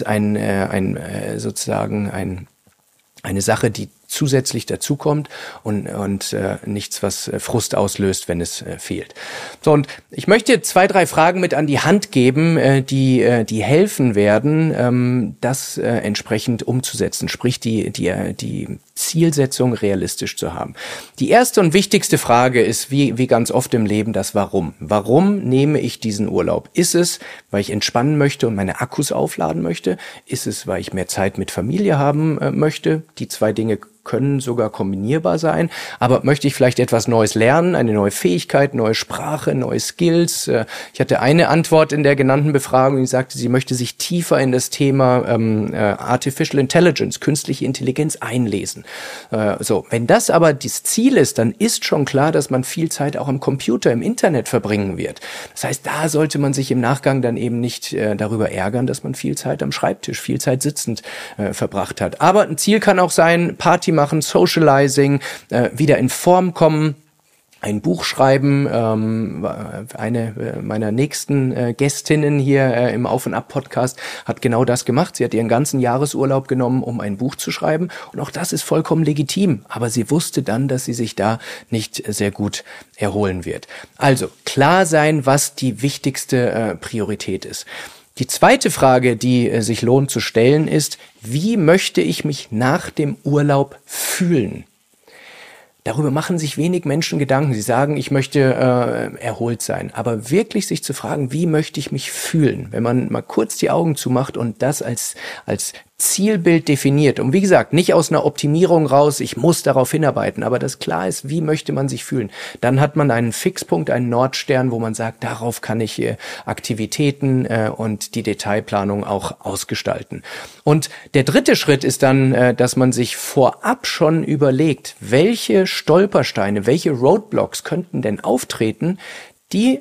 sozusagen eine Sache, die zusätzlich dazukommt und nichts, was Frust auslöst, wenn es fehlt. So, und ich möchte 2, 3 Fragen mit an die Hand geben, die helfen werden, das entsprechend umzusetzen, sprich die Zielsetzung realistisch zu haben. Die erste und wichtigste Frage ist, wie ganz oft im Leben, das Warum. Warum nehme ich diesen Urlaub? Ist es, weil ich entspannen möchte und meine Akkus aufladen möchte? Ist es, weil ich mehr Zeit mit Familie haben möchte? Die 2 Dinge können sogar kombinierbar sein. Aber möchte ich vielleicht etwas Neues lernen, eine neue Fähigkeit, neue Sprache, neue Skills? Ich hatte eine Antwort in der genannten Befragung, die sagte, sie möchte sich tiefer in das Thema Artificial Intelligence, künstliche Intelligenz einlesen. Wenn das aber das Ziel ist, dann ist schon klar, dass man viel Zeit auch am Computer, im Internet verbringen wird. Das heißt, da sollte man sich im Nachgang dann eben nicht darüber ärgern, dass man viel Zeit am Schreibtisch, viel Zeit sitzend verbracht hat. Aber ein Ziel kann auch sein, Party machen, Socializing, wieder in Form kommen, ein Buch schreiben. Eine meiner nächsten Gästinnen hier im Auf- und Ab-Podcast hat genau das gemacht. Sie hat ihren ganzen Jahresurlaub genommen, um ein Buch zu schreiben. Und auch das ist vollkommen legitim. Aber sie wusste dann, dass sie sich da nicht sehr gut erholen wird. Also klar sein, was die wichtigste Priorität ist. Die zweite Frage, die sich lohnt zu stellen, ist, wie möchte ich mich nach dem Urlaub fühlen? Darüber machen sich wenig Menschen Gedanken. Sie sagen, ich möchte erholt sein. Aber wirklich sich zu fragen, wie möchte ich mich fühlen? Wenn man mal kurz die Augen zumacht und das als Zielbild definiert. Und wie gesagt, nicht aus einer Optimierung raus, ich muss darauf hinarbeiten, aber das klar ist, wie möchte man sich fühlen. Dann hat man einen Fixpunkt, einen Nordstern, wo man sagt, darauf kann ich Aktivitäten und die Detailplanung auch ausgestalten. Und der dritte Schritt ist dann, dass man sich vorab schon überlegt, welche Stolpersteine, welche Roadblocks könnten denn auftreten, die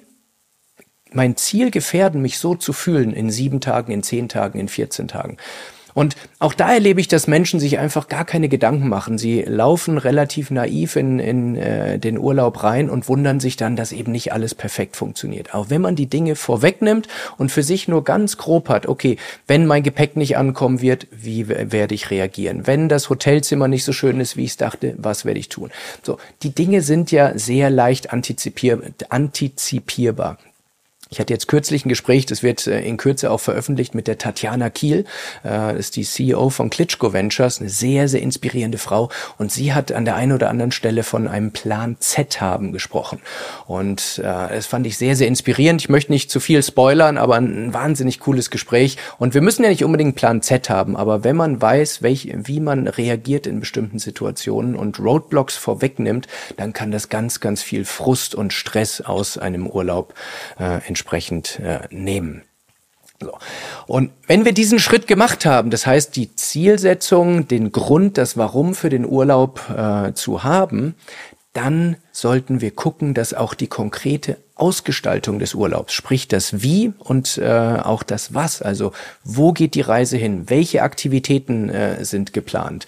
mein Ziel gefährden, mich so zu fühlen in 7 Tagen, in 10 Tagen, in 14 Tagen. Und auch da erlebe ich, dass Menschen sich einfach gar keine Gedanken machen. Sie laufen relativ naiv in den Urlaub rein und wundern sich dann, dass eben nicht alles perfekt funktioniert. Auch wenn man die Dinge vorwegnimmt und für sich nur ganz grob hat, okay, wenn mein Gepäck nicht ankommen wird, wie werde ich reagieren? Wenn das Hotelzimmer nicht so schön ist, wie ich es dachte, was werde ich tun? So, die Dinge sind ja sehr leicht antizipierbar. Ich hatte jetzt kürzlich ein Gespräch, das wird in Kürze auch veröffentlicht, mit der Tatjana Kiel, das ist die CEO von Klitschko Ventures, eine sehr, sehr inspirierende Frau, und sie hat an der einen oder anderen Stelle von einem Plan Z haben gesprochen, und das fand ich sehr, sehr inspirierend. Ich möchte nicht zu viel spoilern, aber ein wahnsinnig cooles Gespräch, und wir müssen ja nicht unbedingt Plan Z haben, aber wenn man weiß, wie man reagiert in bestimmten Situationen und Roadblocks vorwegnimmt, dann kann das ganz, ganz viel Frust und Stress aus einem Urlaub entsprechend nehmen. So. Und wenn wir diesen Schritt gemacht haben, das heißt die Zielsetzung, den Grund, das Warum für den Urlaub zu haben, dann sollten wir gucken, dass auch die konkrete Ausgestaltung des Urlaubs, sprich das Wie und auch das Was, also wo geht die Reise hin, welche Aktivitäten sind geplant,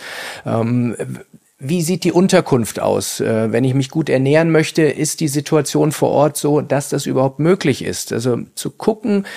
wie sieht die Unterkunft aus? Wenn ich mich gut ernähren möchte, ist die Situation vor Ort so, dass das überhaupt möglich ist? Also zu gucken,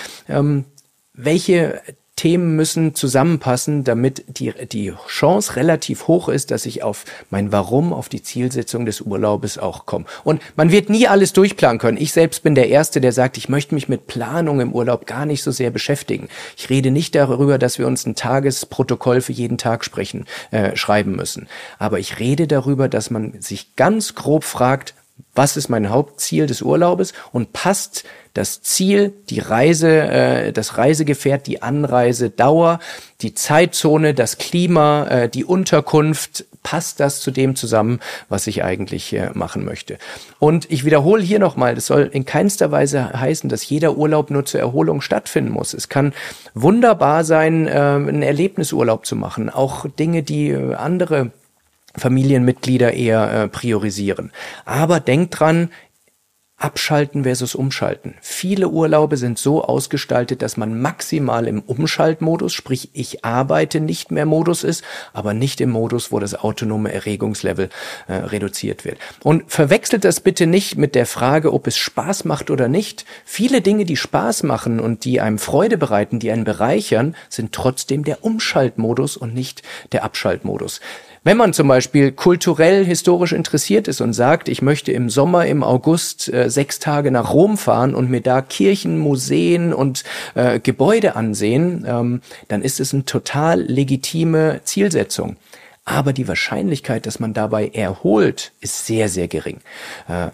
welche Themen müssen zusammenpassen, damit die Chance relativ hoch ist, dass ich auf mein Warum, auf die Zielsetzung des Urlaubes auch komme. Und man wird nie alles durchplanen können. Ich selbst bin der Erste, der sagt, ich möchte mich mit Planung im Urlaub gar nicht so sehr beschäftigen. Ich rede nicht darüber, dass wir uns ein Tagesprotokoll für jeden Tag schreiben müssen. Aber ich rede darüber, dass man sich ganz grob fragt, was ist mein Hauptziel des Urlaubes, und passt das Ziel, die Reise, das Reisegefährt, die Anreisedauer, die Zeitzone, das Klima, die Unterkunft, passt das zu dem zusammen, was ich eigentlich machen möchte. Und ich wiederhole hier nochmal, das soll in keinster Weise heißen, dass jeder Urlaub nur zur Erholung stattfinden muss. Es kann wunderbar sein, einen Erlebnisurlaub zu machen, auch Dinge, die andere Familienmitglieder eher priorisieren. Aber denkt dran, Abschalten versus Umschalten. Viele Urlaube sind so ausgestaltet, dass man maximal im Umschaltmodus, sprich ich arbeite nicht mehr Modus ist, aber nicht im Modus, wo das autonome Erregungslevel reduziert wird. Und verwechselt das bitte nicht mit der Frage, ob es Spaß macht oder nicht. Viele Dinge, die Spaß machen und die einem Freude bereiten, die einen bereichern, sind trotzdem der Umschaltmodus und nicht der Abschaltmodus. Wenn man zum Beispiel kulturell, historisch interessiert ist und sagt, ich möchte im Sommer, im August 6 Tage nach Rom fahren und mir da Kirchen, Museen und Gebäude ansehen, dann ist es eine total legitime Zielsetzung. Aber die Wahrscheinlichkeit, dass man dabei erholt, ist sehr, sehr gering.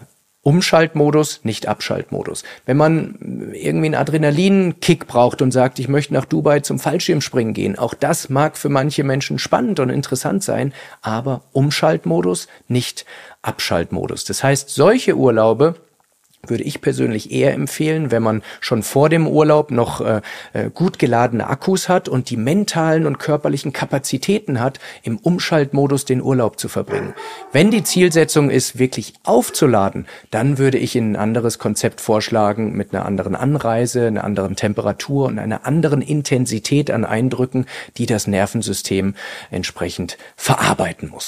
Umschaltmodus, nicht Abschaltmodus. Wenn man irgendwie einen Adrenalinkick braucht und sagt, ich möchte nach Dubai zum Fallschirmspringen gehen, auch das mag für manche Menschen spannend und interessant sein, aber Umschaltmodus, nicht Abschaltmodus. Das heißt, solche Urlaube würde ich persönlich eher empfehlen, wenn man schon vor dem Urlaub noch gut geladene Akkus hat und die mentalen und körperlichen Kapazitäten hat, im Umschaltmodus den Urlaub zu verbringen. Wenn die Zielsetzung ist, wirklich aufzuladen, dann würde ich Ihnen ein anderes Konzept vorschlagen mit einer anderen Anreise, einer anderen Temperatur und einer anderen Intensität an Eindrücken, die das Nervensystem entsprechend verarbeiten muss.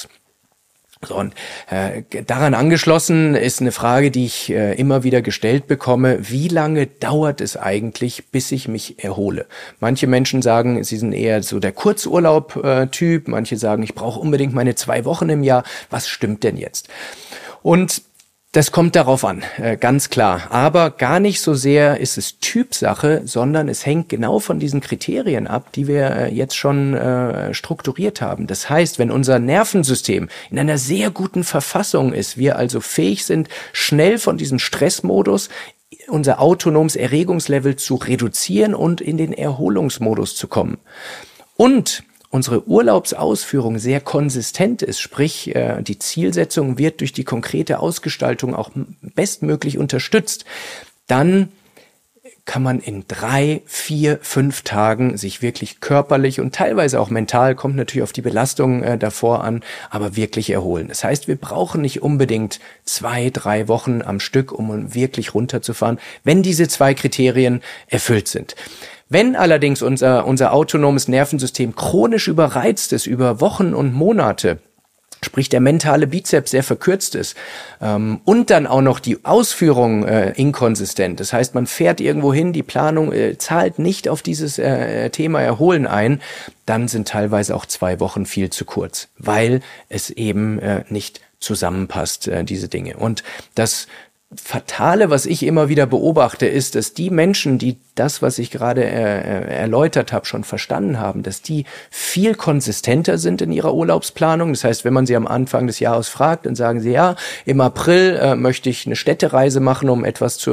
So, und daran angeschlossen ist eine Frage, die ich immer wieder gestellt bekomme: Wie lange dauert es eigentlich, bis ich mich erhole? Manche Menschen sagen, sie sind eher so der Kurzurlaub-Typ, manche sagen, ich brauche unbedingt meine 2 Wochen im Jahr. Was stimmt denn jetzt? Und das kommt darauf an, ganz klar. Aber gar nicht so sehr ist es Typsache, sondern es hängt genau von diesen Kriterien ab, die wir jetzt schon strukturiert haben. Das heißt, wenn unser Nervensystem in einer sehr guten Verfassung ist, wir also fähig sind, schnell von diesem Stressmodus unser autonomes Erregungslevel zu reduzieren und in den Erholungsmodus zu kommen. Und unsere Urlaubsausführung sehr konsistent ist, sprich die Zielsetzung wird durch die konkrete Ausgestaltung auch bestmöglich unterstützt, dann kann man in 3, 4, 5 Tagen sich wirklich körperlich und teilweise auch mental, kommt natürlich auf die Belastung davor an, aber wirklich erholen. Das heißt, wir brauchen nicht unbedingt 2, 3 Wochen am Stück, um wirklich runterzufahren, wenn diese 2 Kriterien erfüllt sind. Wenn allerdings unser autonomes Nervensystem chronisch überreizt ist über Wochen und Monate, sprich der mentale Bizeps sehr verkürzt ist und dann auch noch die Ausführung inkonsistent, das heißt, man fährt irgendwo hin, die Planung zahlt nicht auf dieses Thema Erholen ein, dann sind teilweise auch 2 Wochen viel zu kurz, weil es eben nicht zusammenpasst, diese Dinge. Und das Fatale, was ich immer wieder beobachte, ist, dass die Menschen, die das, was ich gerade erläutert habe, schon verstanden haben, dass die viel konsistenter sind in ihrer Urlaubsplanung. Das heißt, wenn man sie am Anfang des Jahres fragt, dann sagen sie, ja, im April möchte ich eine Städtereise machen, um etwas zu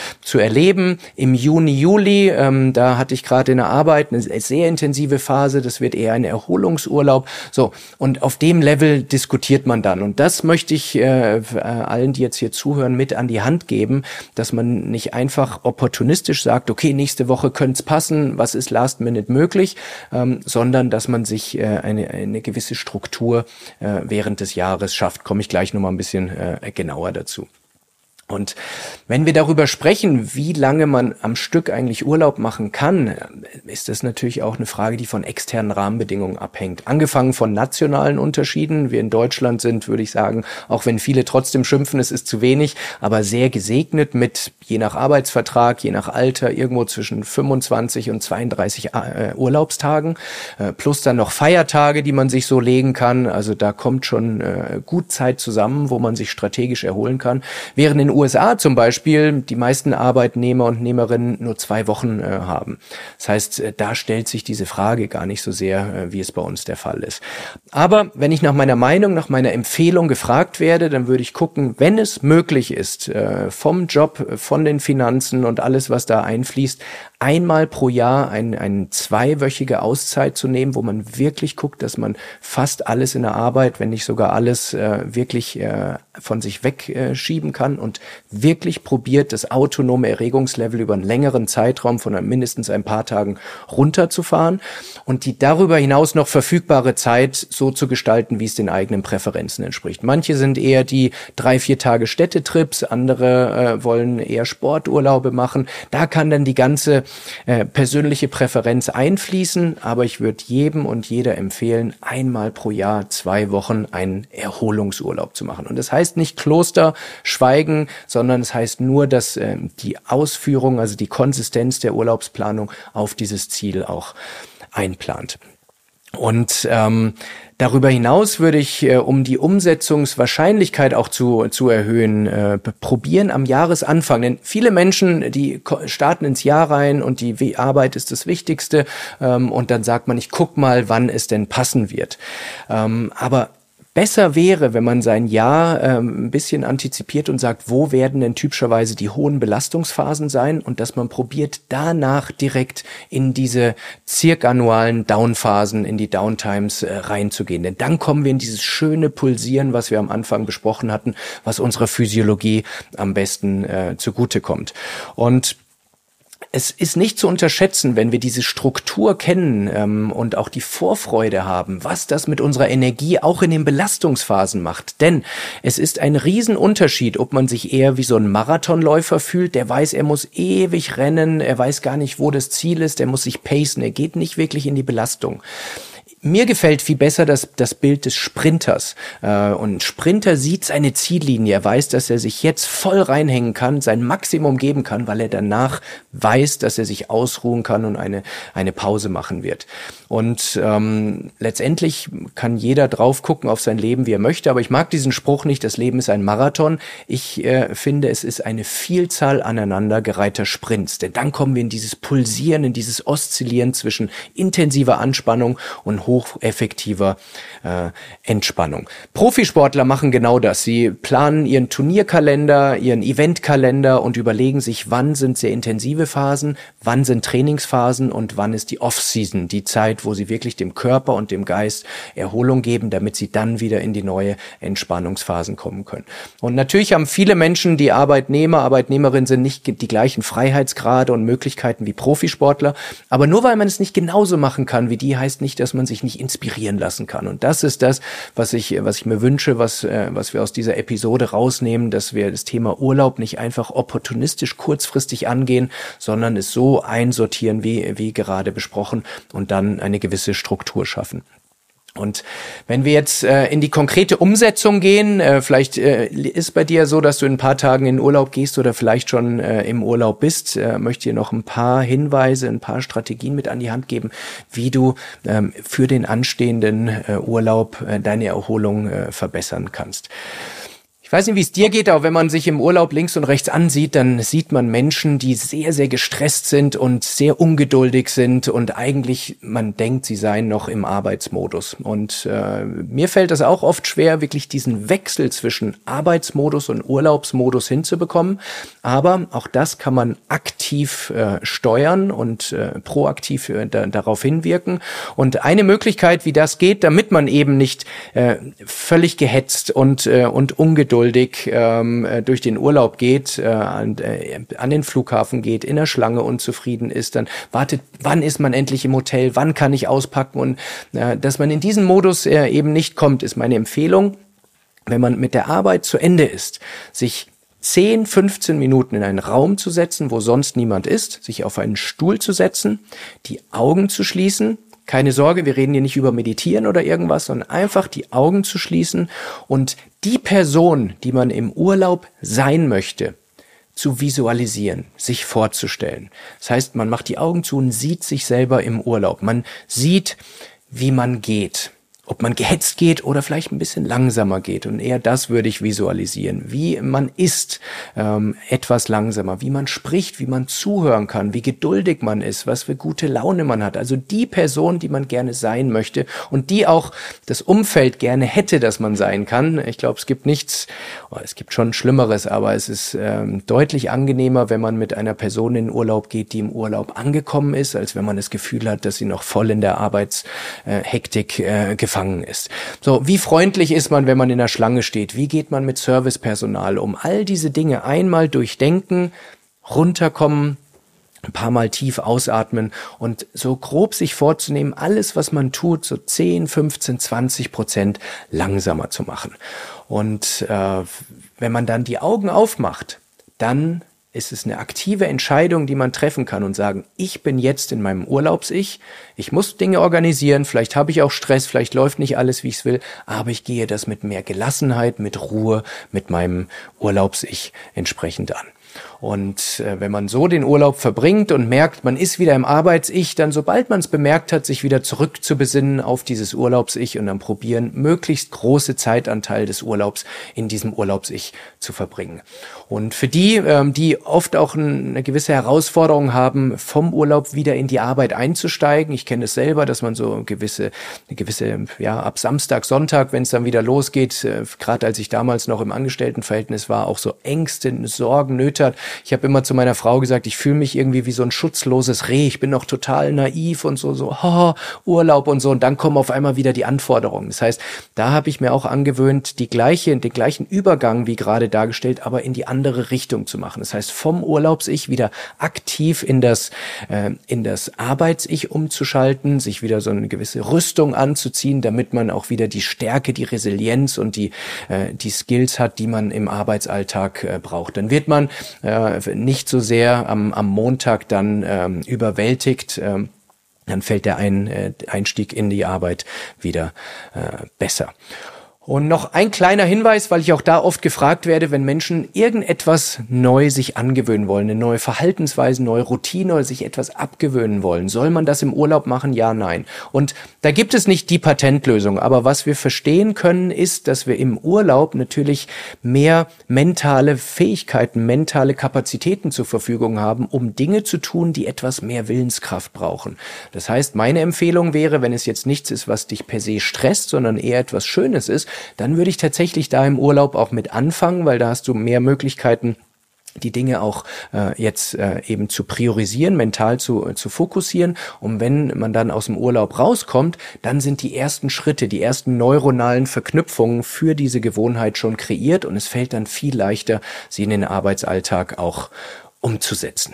erleben. Im Juni, Juli, da hatte ich gerade in der Arbeit eine sehr intensive Phase, das wird eher ein Erholungsurlaub. So, und auf dem Level diskutiert man dann. Und das möchte ich allen, die jetzt hier zuhören, mit an die Hand geben, dass man nicht einfach opportunistisch sagt, okay, nächste Woche könnte es passen, was ist last minute möglich, sondern dass man sich eine gewisse Struktur während des Jahres schafft. Komme ich gleich nochmal ein bisschen genauer dazu. Und wenn wir darüber sprechen, wie lange man am Stück eigentlich Urlaub machen kann, ist das natürlich auch eine Frage, die von externen Rahmenbedingungen abhängt. Angefangen von nationalen Unterschieden. Wir in Deutschland sind, würde ich sagen, auch wenn viele trotzdem schimpfen, es ist zu wenig, aber sehr gesegnet mit, je nach Arbeitsvertrag, je nach Alter, irgendwo zwischen 25 und 32 Urlaubstagen, plus dann noch Feiertage, die man sich so legen kann. Also da kommt schon gut Zeit zusammen, wo man sich strategisch erholen kann. Während in USA zum Beispiel die meisten Arbeitnehmer und Nehmerinnen nur 2 Wochen haben. Das heißt, da stellt sich diese Frage gar nicht so sehr, wie es bei uns der Fall ist. Aber wenn ich nach meiner Meinung, nach meiner Empfehlung gefragt werde, dann würde ich gucken, wenn es möglich ist, vom Job, von den Finanzen und alles, was da einfließt, einmal pro Jahr eine 2-wöchige Auszeit zu nehmen, wo man wirklich guckt, dass man fast alles in der Arbeit, wenn nicht sogar alles, wirklich von sich wegschieben kann und wirklich probiert, das autonome Erregungslevel über einen längeren Zeitraum von mindestens ein paar Tagen runterzufahren und die darüber hinaus noch verfügbare Zeit so zu gestalten, wie es den eigenen Präferenzen entspricht. Manche sind eher die 3-4 Tage Städtetrips, andere wollen eher Sporturlaube machen. Da kann dann die ganze persönliche Präferenz einfließen, aber ich würde jedem und jeder empfehlen, einmal pro Jahr 2 Wochen einen Erholungsurlaub zu machen. Und das heißt nicht Kloster, Schweigen, sondern es heißt nur, dass die Ausführung, also die Konsistenz der Urlaubsplanung auf dieses Ziel auch einplant. Und darüber hinaus würde ich, um die Umsetzungswahrscheinlichkeit auch zu erhöhen, probieren am Jahresanfang. Denn viele Menschen, die starten ins Jahr rein und die Arbeit ist das Wichtigste und dann sagt man, ich guck mal, wann es denn passen wird. Aber besser wäre, wenn man sein Jahr ein bisschen antizipiert und sagt, wo werden denn typischerweise die hohen Belastungsphasen sein und dass man probiert, danach direkt in diese zirkannualen Downphasen, in die Downtimes reinzugehen. Denn dann kommen wir in dieses schöne Pulsieren, was wir am Anfang besprochen hatten, was unserer Physiologie am besten zugutekommt. Und es ist nicht zu unterschätzen, wenn wir diese Struktur kennen und auch die Vorfreude haben, was das mit unserer Energie auch in den Belastungsphasen macht. Denn es ist ein Riesenunterschied, ob man sich eher wie so ein Marathonläufer fühlt, der weiß, er muss ewig rennen, er weiß gar nicht, wo das Ziel ist, der muss sich pacen, er geht nicht wirklich in die Belastung. Mir gefällt viel besser das Bild des Sprinters. Und ein Sprinter sieht seine Ziellinie. Er weiß, dass er sich jetzt voll reinhängen kann, sein Maximum geben kann, weil er danach weiß, dass er sich ausruhen kann und eine Pause machen wird. Und letztendlich kann jeder drauf gucken auf sein Leben, wie er möchte. Aber ich mag diesen Spruch nicht, das Leben ist ein Marathon. Ich finde, es ist eine Vielzahl aneinandergereihter Sprints. Denn dann kommen wir in dieses Pulsieren, in dieses Oszillieren zwischen intensiver Anspannung und hocheffektiver Entspannung. Profisportler machen genau das. Sie planen ihren Turnierkalender, ihren Eventkalender und überlegen sich, wann sind sehr intensive Phasen, wann sind Trainingsphasen und wann ist die Off-Season, die Zeit, wo sie wirklich dem Körper und dem Geist Erholung geben, damit sie dann wieder in die neue Entspannungsphasen kommen können. Und natürlich haben viele Menschen, die Arbeitnehmerinnen sind nicht die gleichen Freiheitsgrade und Möglichkeiten wie Profisportler, aber nur weil man es nicht genauso machen kann wie die, heißt nicht, dass man sich nicht inspirieren lassen kann. Und das ist das, was ich mir wünsche, was wir aus dieser Episode rausnehmen, dass wir das Thema Urlaub nicht einfach opportunistisch kurzfristig angehen, sondern es so einsortieren, wie gerade besprochen, und dann eine gewisse Struktur schaffen. Und wenn wir jetzt in die konkrete Umsetzung gehen, vielleicht ist bei dir so, dass du in ein paar Tagen in den Urlaub gehst oder vielleicht schon im Urlaub bist, möchte ich dir noch ein paar Hinweise, ein paar Strategien mit an die Hand geben, wie du für den anstehenden Urlaub deine Erholung verbessern kannst. Ich weiß nicht, wie es dir geht, aber wenn man sich im Urlaub links und rechts ansieht, dann sieht man Menschen, die sehr, sehr gestresst sind und sehr ungeduldig sind und eigentlich, man denkt, sie seien noch im Arbeitsmodus. Und mir fällt es auch oft schwer, wirklich diesen Wechsel zwischen Arbeitsmodus und Urlaubsmodus hinzubekommen. Aber auch das kann man aktiv steuern und proaktiv darauf hinwirken. Und eine Möglichkeit, wie das geht, damit man eben nicht völlig gehetzt und ungeduldig durch den Urlaub geht, an den Flughafen geht, in der Schlange unzufrieden ist, dann wartet, wann ist man endlich im Hotel, wann kann ich auspacken, und dass man in diesen Modus eben nicht kommt, ist meine Empfehlung, wenn man mit der Arbeit zu Ende ist, sich 10, 15 Minuten in einen Raum zu setzen, wo sonst niemand ist, sich auf einen Stuhl zu setzen, die Augen zu schließen. Keine Sorge, wir reden hier nicht über Meditieren oder irgendwas, sondern einfach die Augen zu schließen und die Person, die man im Urlaub sein möchte, zu visualisieren, sich vorzustellen. Das heißt, man macht die Augen zu und sieht sich selber im Urlaub. Man sieht, wie man geht. Ob man gehetzt geht oder vielleicht ein bisschen langsamer geht. Und eher das würde ich visualisieren. Wie man ist, etwas langsamer. Wie man spricht, wie man zuhören kann, wie geduldig man ist, was für gute Laune man hat. Also die Person, die man gerne sein möchte und die auch das Umfeld gerne hätte, dass man sein kann. Ich glaube, es gibt es gibt schon Schlimmeres, aber es ist deutlich angenehmer, wenn man mit einer Person in den Urlaub geht, die im Urlaub angekommen ist, als wenn man das Gefühl hat, dass sie noch voll in der Arbeitshektik gefangen ist. So, wie freundlich ist man, wenn man in der Schlange steht? Wie geht man mit Servicepersonal um? All diese Dinge einmal durchdenken, runterkommen, ein paar Mal tief ausatmen und so grob sich vorzunehmen, alles, was man tut, so 10, 15, 20% langsamer zu machen. Und wenn man dann die Augen aufmacht, dann ist es eine aktive Entscheidung, die man treffen kann und sagen, ich bin jetzt in meinem Urlaubs-Ich, ich muss Dinge organisieren, vielleicht habe ich auch Stress, vielleicht läuft nicht alles, wie ich es will, aber ich gehe das mit mehr Gelassenheit, mit Ruhe, mit meinem Urlaubs-Ich entsprechend an. Und wenn man so den Urlaub verbringt und merkt, man ist wieder im Arbeits-Ich, dann sobald man es bemerkt hat, sich wieder zurück zu besinnen auf dieses Urlaubs-Ich und dann probieren, möglichst große Zeitanteil des Urlaubs in diesem Urlaubs-Ich zu verbringen. Und für die, die oft auch eine gewisse Herausforderung haben, vom Urlaub wieder in die Arbeit einzusteigen. Ich kenne es selber, dass man so eine gewisse, ab Samstag, Sonntag, wenn es dann wieder losgeht, gerade als ich damals noch im Angestelltenverhältnis war, auch so Ängste, Sorgen, Nöte hat. Ich habe immer zu meiner Frau gesagt, ich fühle mich irgendwie wie so ein schutzloses Reh. Ich bin noch total naiv und so Urlaub und so. Und dann kommen auf einmal wieder die Anforderungen. Das heißt, da habe ich mir auch angewöhnt, den gleichen Übergang wie gerade dargestellt, aber in die andere Richtung zu machen. Das heißt, vom Urlaubs-Ich wieder aktiv in das Arbeits-Ich umzuschalten, sich wieder so eine gewisse Rüstung anzuziehen, damit man auch wieder die Stärke, die Resilienz und die Skills hat, die man im Arbeitsalltag braucht. Dann wird man nicht so sehr am Montag dann überwältigt, dann fällt der Einstieg in die Arbeit wieder besser. Und noch ein kleiner Hinweis, weil ich auch da oft gefragt werde, wenn Menschen irgendetwas neu sich angewöhnen wollen, eine neue Verhaltensweise, neue Routine oder sich etwas abgewöhnen wollen. Soll man das im Urlaub machen? Ja, nein. Und da gibt es nicht die Patentlösung. Aber was wir verstehen können, ist, dass wir im Urlaub natürlich mehr mentale Fähigkeiten, mentale Kapazitäten zur Verfügung haben, um Dinge zu tun, die etwas mehr Willenskraft brauchen. Das heißt, meine Empfehlung wäre, wenn es jetzt nichts ist, was dich per se stresst, sondern eher etwas Schönes ist, dann würde ich tatsächlich da im Urlaub auch mit anfangen, weil da hast du mehr Möglichkeiten, die Dinge auch eben zu priorisieren, mental zu fokussieren. Und wenn man dann aus dem Urlaub rauskommt, dann sind die ersten Schritte, die ersten neuronalen Verknüpfungen für diese Gewohnheit schon kreiert und es fällt dann viel leichter, sie in den Arbeitsalltag auch umzusetzen.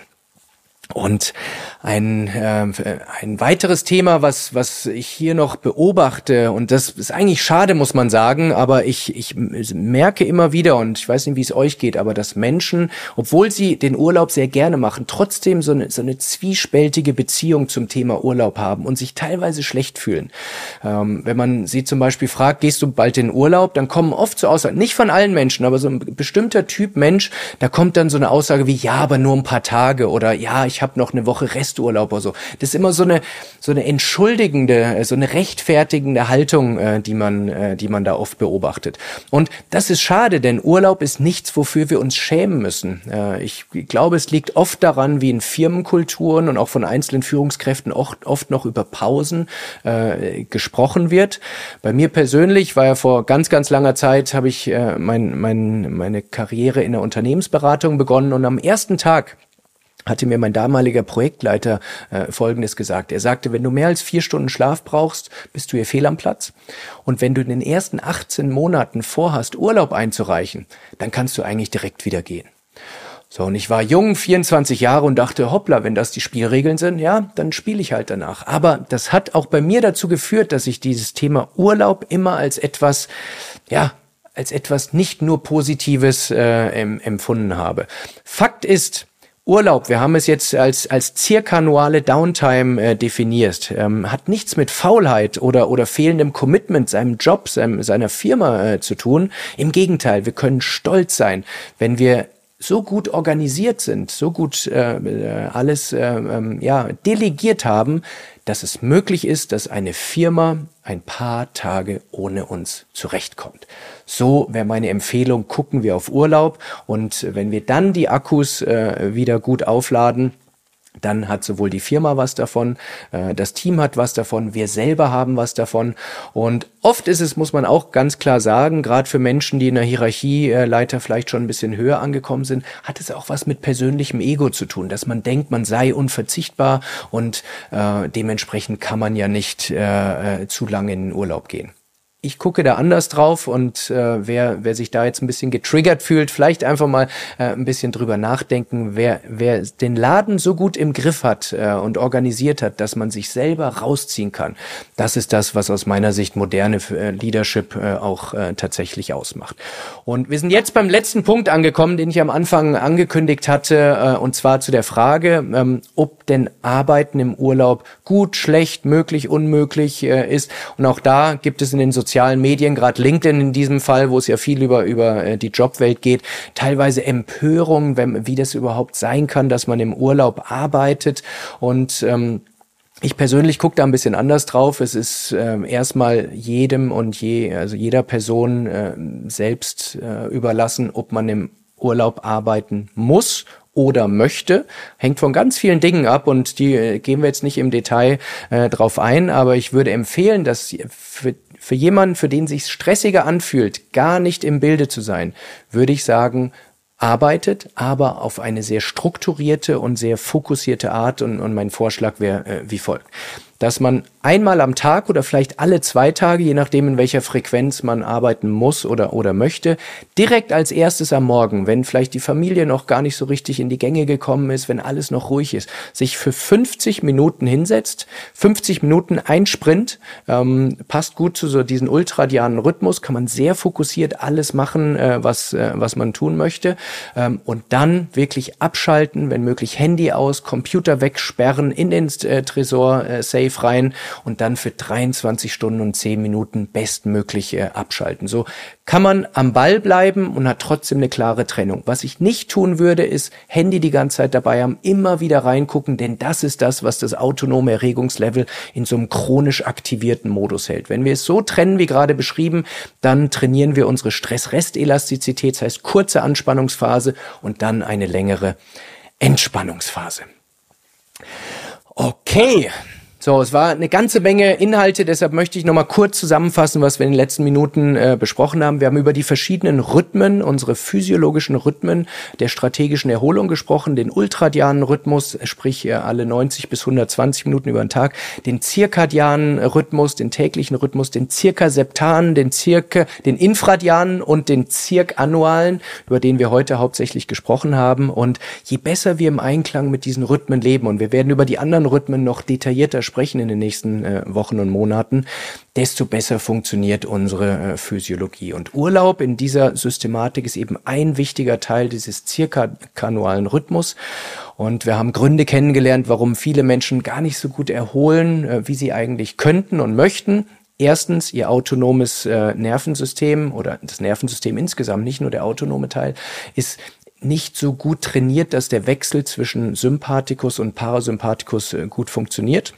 Und ein weiteres Thema, was ich hier noch beobachte, und das ist eigentlich schade, muss man sagen, aber ich merke immer wieder, und ich weiß nicht, wie es euch geht, aber dass Menschen, obwohl sie den Urlaub sehr gerne machen, trotzdem so eine zwiespältige Beziehung zum Thema Urlaub haben und sich teilweise schlecht fühlen. Wenn man sie zum Beispiel fragt, gehst du bald in Urlaub, dann kommen oft so Aussagen, nicht von allen Menschen, aber so ein bestimmter Typ Mensch, da kommt dann so eine Aussage wie, ja, aber nur ein paar Tage oder ja, ich habe noch eine Woche Resturlaub oder so. Das ist immer so eine entschuldigende, so eine rechtfertigende Haltung, die man da oft beobachtet. Und das ist schade, denn Urlaub ist nichts, wofür wir uns schämen müssen. Ich glaube, es liegt oft daran, wie in Firmenkulturen und auch von einzelnen Führungskräften oft noch über Pausen gesprochen wird. Bei mir persönlich war ja vor ganz, ganz langer Zeit, habe ich meine Karriere in der Unternehmensberatung begonnen und am ersten Tag hatte mir mein damaliger Projektleiter Folgendes gesagt. Er sagte, wenn du mehr als 4 Stunden Schlaf brauchst, bist du hier fehl am Platz. Und wenn du in den ersten 18 Monaten vorhast, Urlaub einzureichen, dann kannst du eigentlich direkt wieder gehen. So, und ich war jung, 24 Jahre und dachte, hoppla, wenn das die Spielregeln sind, ja, dann spiele ich halt danach. Aber das hat auch bei mir dazu geführt, dass ich dieses Thema Urlaub immer als etwas nicht nur Positives empfunden habe. Fakt ist, Urlaub, wir haben es jetzt als zirkannuale Downtime definiert, hat nichts mit Faulheit oder fehlendem Commitment seinem Job, seiner Firma zu tun. Im Gegenteil, wir können stolz sein, wenn wir so gut organisiert sind, so gut alles delegiert haben, dass es möglich ist, dass eine Firma ein paar Tage ohne uns zurechtkommt. So wäre meine Empfehlung, gucken wir auf Urlaub und wenn wir dann die Akkus wieder gut aufladen, dann hat sowohl die Firma was davon, das Team hat was davon, wir selber haben was davon. Und oft ist es, muss man auch ganz klar sagen, gerade für Menschen, die in der Hierarchieleiter vielleicht schon ein bisschen höher angekommen sind, hat es auch was mit persönlichem Ego zu tun, dass man denkt, man sei unverzichtbar und dementsprechend kann man ja nicht zu lange in den Urlaub gehen. Ich gucke da anders drauf und wer sich da jetzt ein bisschen getriggert fühlt, vielleicht einfach mal ein bisschen drüber nachdenken, wer den Laden so gut im Griff hat und organisiert hat, dass man sich selber rausziehen kann. Das ist das, was aus meiner Sicht moderne Leadership auch tatsächlich ausmacht. Und wir sind jetzt beim letzten Punkt angekommen, den ich am Anfang angekündigt hatte, und zwar zu der Frage, ob denn Arbeiten im Urlaub gut, schlecht, möglich, unmöglich ist. Und auch da gibt es in den sozialen sozialen Medien, gerade LinkedIn in diesem Fall, wo es ja viel über die Jobwelt geht, teilweise Empörung, wie das überhaupt sein kann, dass man im Urlaub arbeitet. Und ich persönlich gucke da ein bisschen anders drauf. Es ist erstmal jedem und jeder Person selbst überlassen, ob man im Urlaub arbeiten muss oder möchte. Hängt von ganz vielen Dingen ab und die gehen wir jetzt nicht im Detail drauf ein, aber ich würde empfehlen, dass für jemanden, für den sich's stressiger anfühlt, gar nicht im Bilde zu sein, würde ich sagen, arbeitet, aber auf eine sehr strukturierte und sehr fokussierte Art und mein Vorschlag wäre wie folgt. Dass man einmal am Tag oder vielleicht alle 2 Tage, je nachdem in welcher Frequenz man arbeiten muss oder möchte, direkt als erstes am Morgen, wenn vielleicht die Familie noch gar nicht so richtig in die Gänge gekommen ist, wenn alles noch ruhig ist, sich für 50 Minuten hinsetzt, 50 Minuten ein Sprint, passt gut zu so diesen ultradianen Rhythmus, kann man sehr fokussiert alles machen, was man tun möchte, und dann wirklich abschalten, wenn möglich Handy aus, Computer wegsperren, in den Tresor Safe rein und dann für 23 Stunden und 10 Minuten bestmöglich abschalten. So kann man am Ball bleiben und hat trotzdem eine klare Trennung. Was ich nicht tun würde, ist Handy die ganze Zeit dabei haben, immer wieder reingucken, denn das ist das, was das autonome Erregungslevel in so einem chronisch aktivierten Modus hält. Wenn wir es so trennen, wie gerade beschrieben, dann trainieren wir unsere Stress-Rest-Elastizität, das heißt kurze Anspannungsphase und dann eine längere Entspannungsphase. Okay. So, es war eine ganze Menge Inhalte, deshalb möchte ich nochmal kurz zusammenfassen, was wir in den letzten Minuten besprochen haben. Wir haben über die verschiedenen Rhythmen, unsere physiologischen Rhythmen der strategischen Erholung gesprochen, den ultradianen Rhythmus, sprich alle 90 bis 120 Minuten über den Tag, den zirkadianen Rhythmus, den täglichen Rhythmus, den zirkaseptanen, den infradianen und den zirkannualen, über den wir heute hauptsächlich gesprochen haben. Und je besser wir im Einklang mit diesen Rhythmen leben, und wir werden über die anderen Rhythmen noch detaillierter sprechen in den nächsten Wochen und Monaten, desto besser funktioniert unsere Physiologie. Und Urlaub in dieser Systematik ist eben ein wichtiger Teil dieses zirkannualen Rhythmus. Und wir haben Gründe kennengelernt, warum viele Menschen gar nicht so gut erholen, wie sie eigentlich könnten und möchten. Erstens, ihr autonomes Nervensystem oder das Nervensystem insgesamt, nicht nur der autonome Teil, ist nicht so gut trainiert, dass der Wechsel zwischen Sympathikus und Parasympathikus gut funktioniert.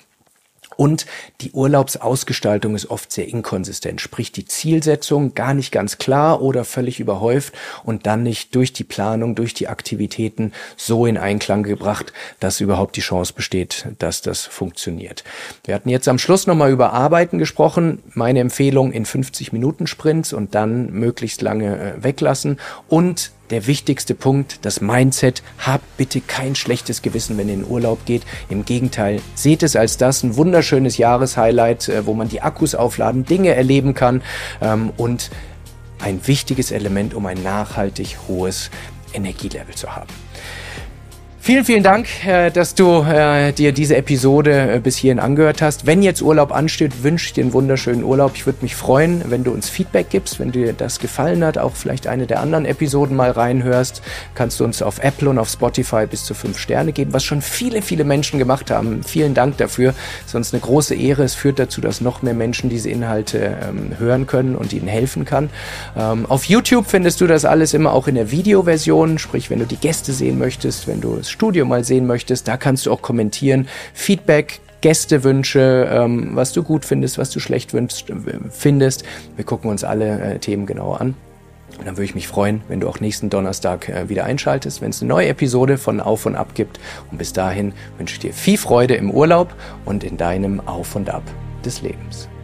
Und die Urlaubsausgestaltung ist oft sehr inkonsistent, sprich die Zielsetzung gar nicht ganz klar oder völlig überhäuft und dann nicht durch die Planung, durch die Aktivitäten so in Einklang gebracht, dass überhaupt die Chance besteht, dass das funktioniert. Wir hatten jetzt am Schluss nochmal über Arbeiten gesprochen. Meine Empfehlung in 50-Minuten-Sprints und dann möglichst lange weglassen. Und der wichtigste Punkt, das Mindset. Habt bitte kein schlechtes Gewissen, wenn ihr in den Urlaub geht. Im Gegenteil, seht es als das ein wunderschönes Jahreshighlight, wo man die Akkus aufladen, Dinge erleben kann und ein wichtiges Element, um ein nachhaltig hohes Energielevel zu haben. Vielen, vielen Dank, dass du dir diese Episode bis hierhin angehört hast. Wenn jetzt Urlaub ansteht, wünsche ich dir einen wunderschönen Urlaub. Ich würde mich freuen, wenn du uns Feedback gibst, wenn dir das gefallen hat, auch vielleicht eine der anderen Episoden mal reinhörst. Kannst du uns auf Apple und auf Spotify bis zu 5 Sterne geben, was schon viele, viele Menschen gemacht haben. Vielen Dank dafür. Sonst eine große Ehre. Es führt dazu, dass noch mehr Menschen diese Inhalte hören können und ihnen helfen kann. Auf YouTube findest du das alles immer auch in der Videoversion, sprich, wenn du die Gäste sehen möchtest, wenn du das Studio mal sehen möchtest, da kannst du auch kommentieren, Feedback, Gästewünsche, was du gut findest, was du schlecht findest. Wir gucken uns alle Themen genauer an. Und dann würde ich mich freuen, wenn du auch nächsten Donnerstag wieder einschaltest, wenn es eine neue Episode von Auf und Ab gibt. Und bis dahin wünsche ich dir viel Freude im Urlaub und in deinem Auf und Ab des Lebens.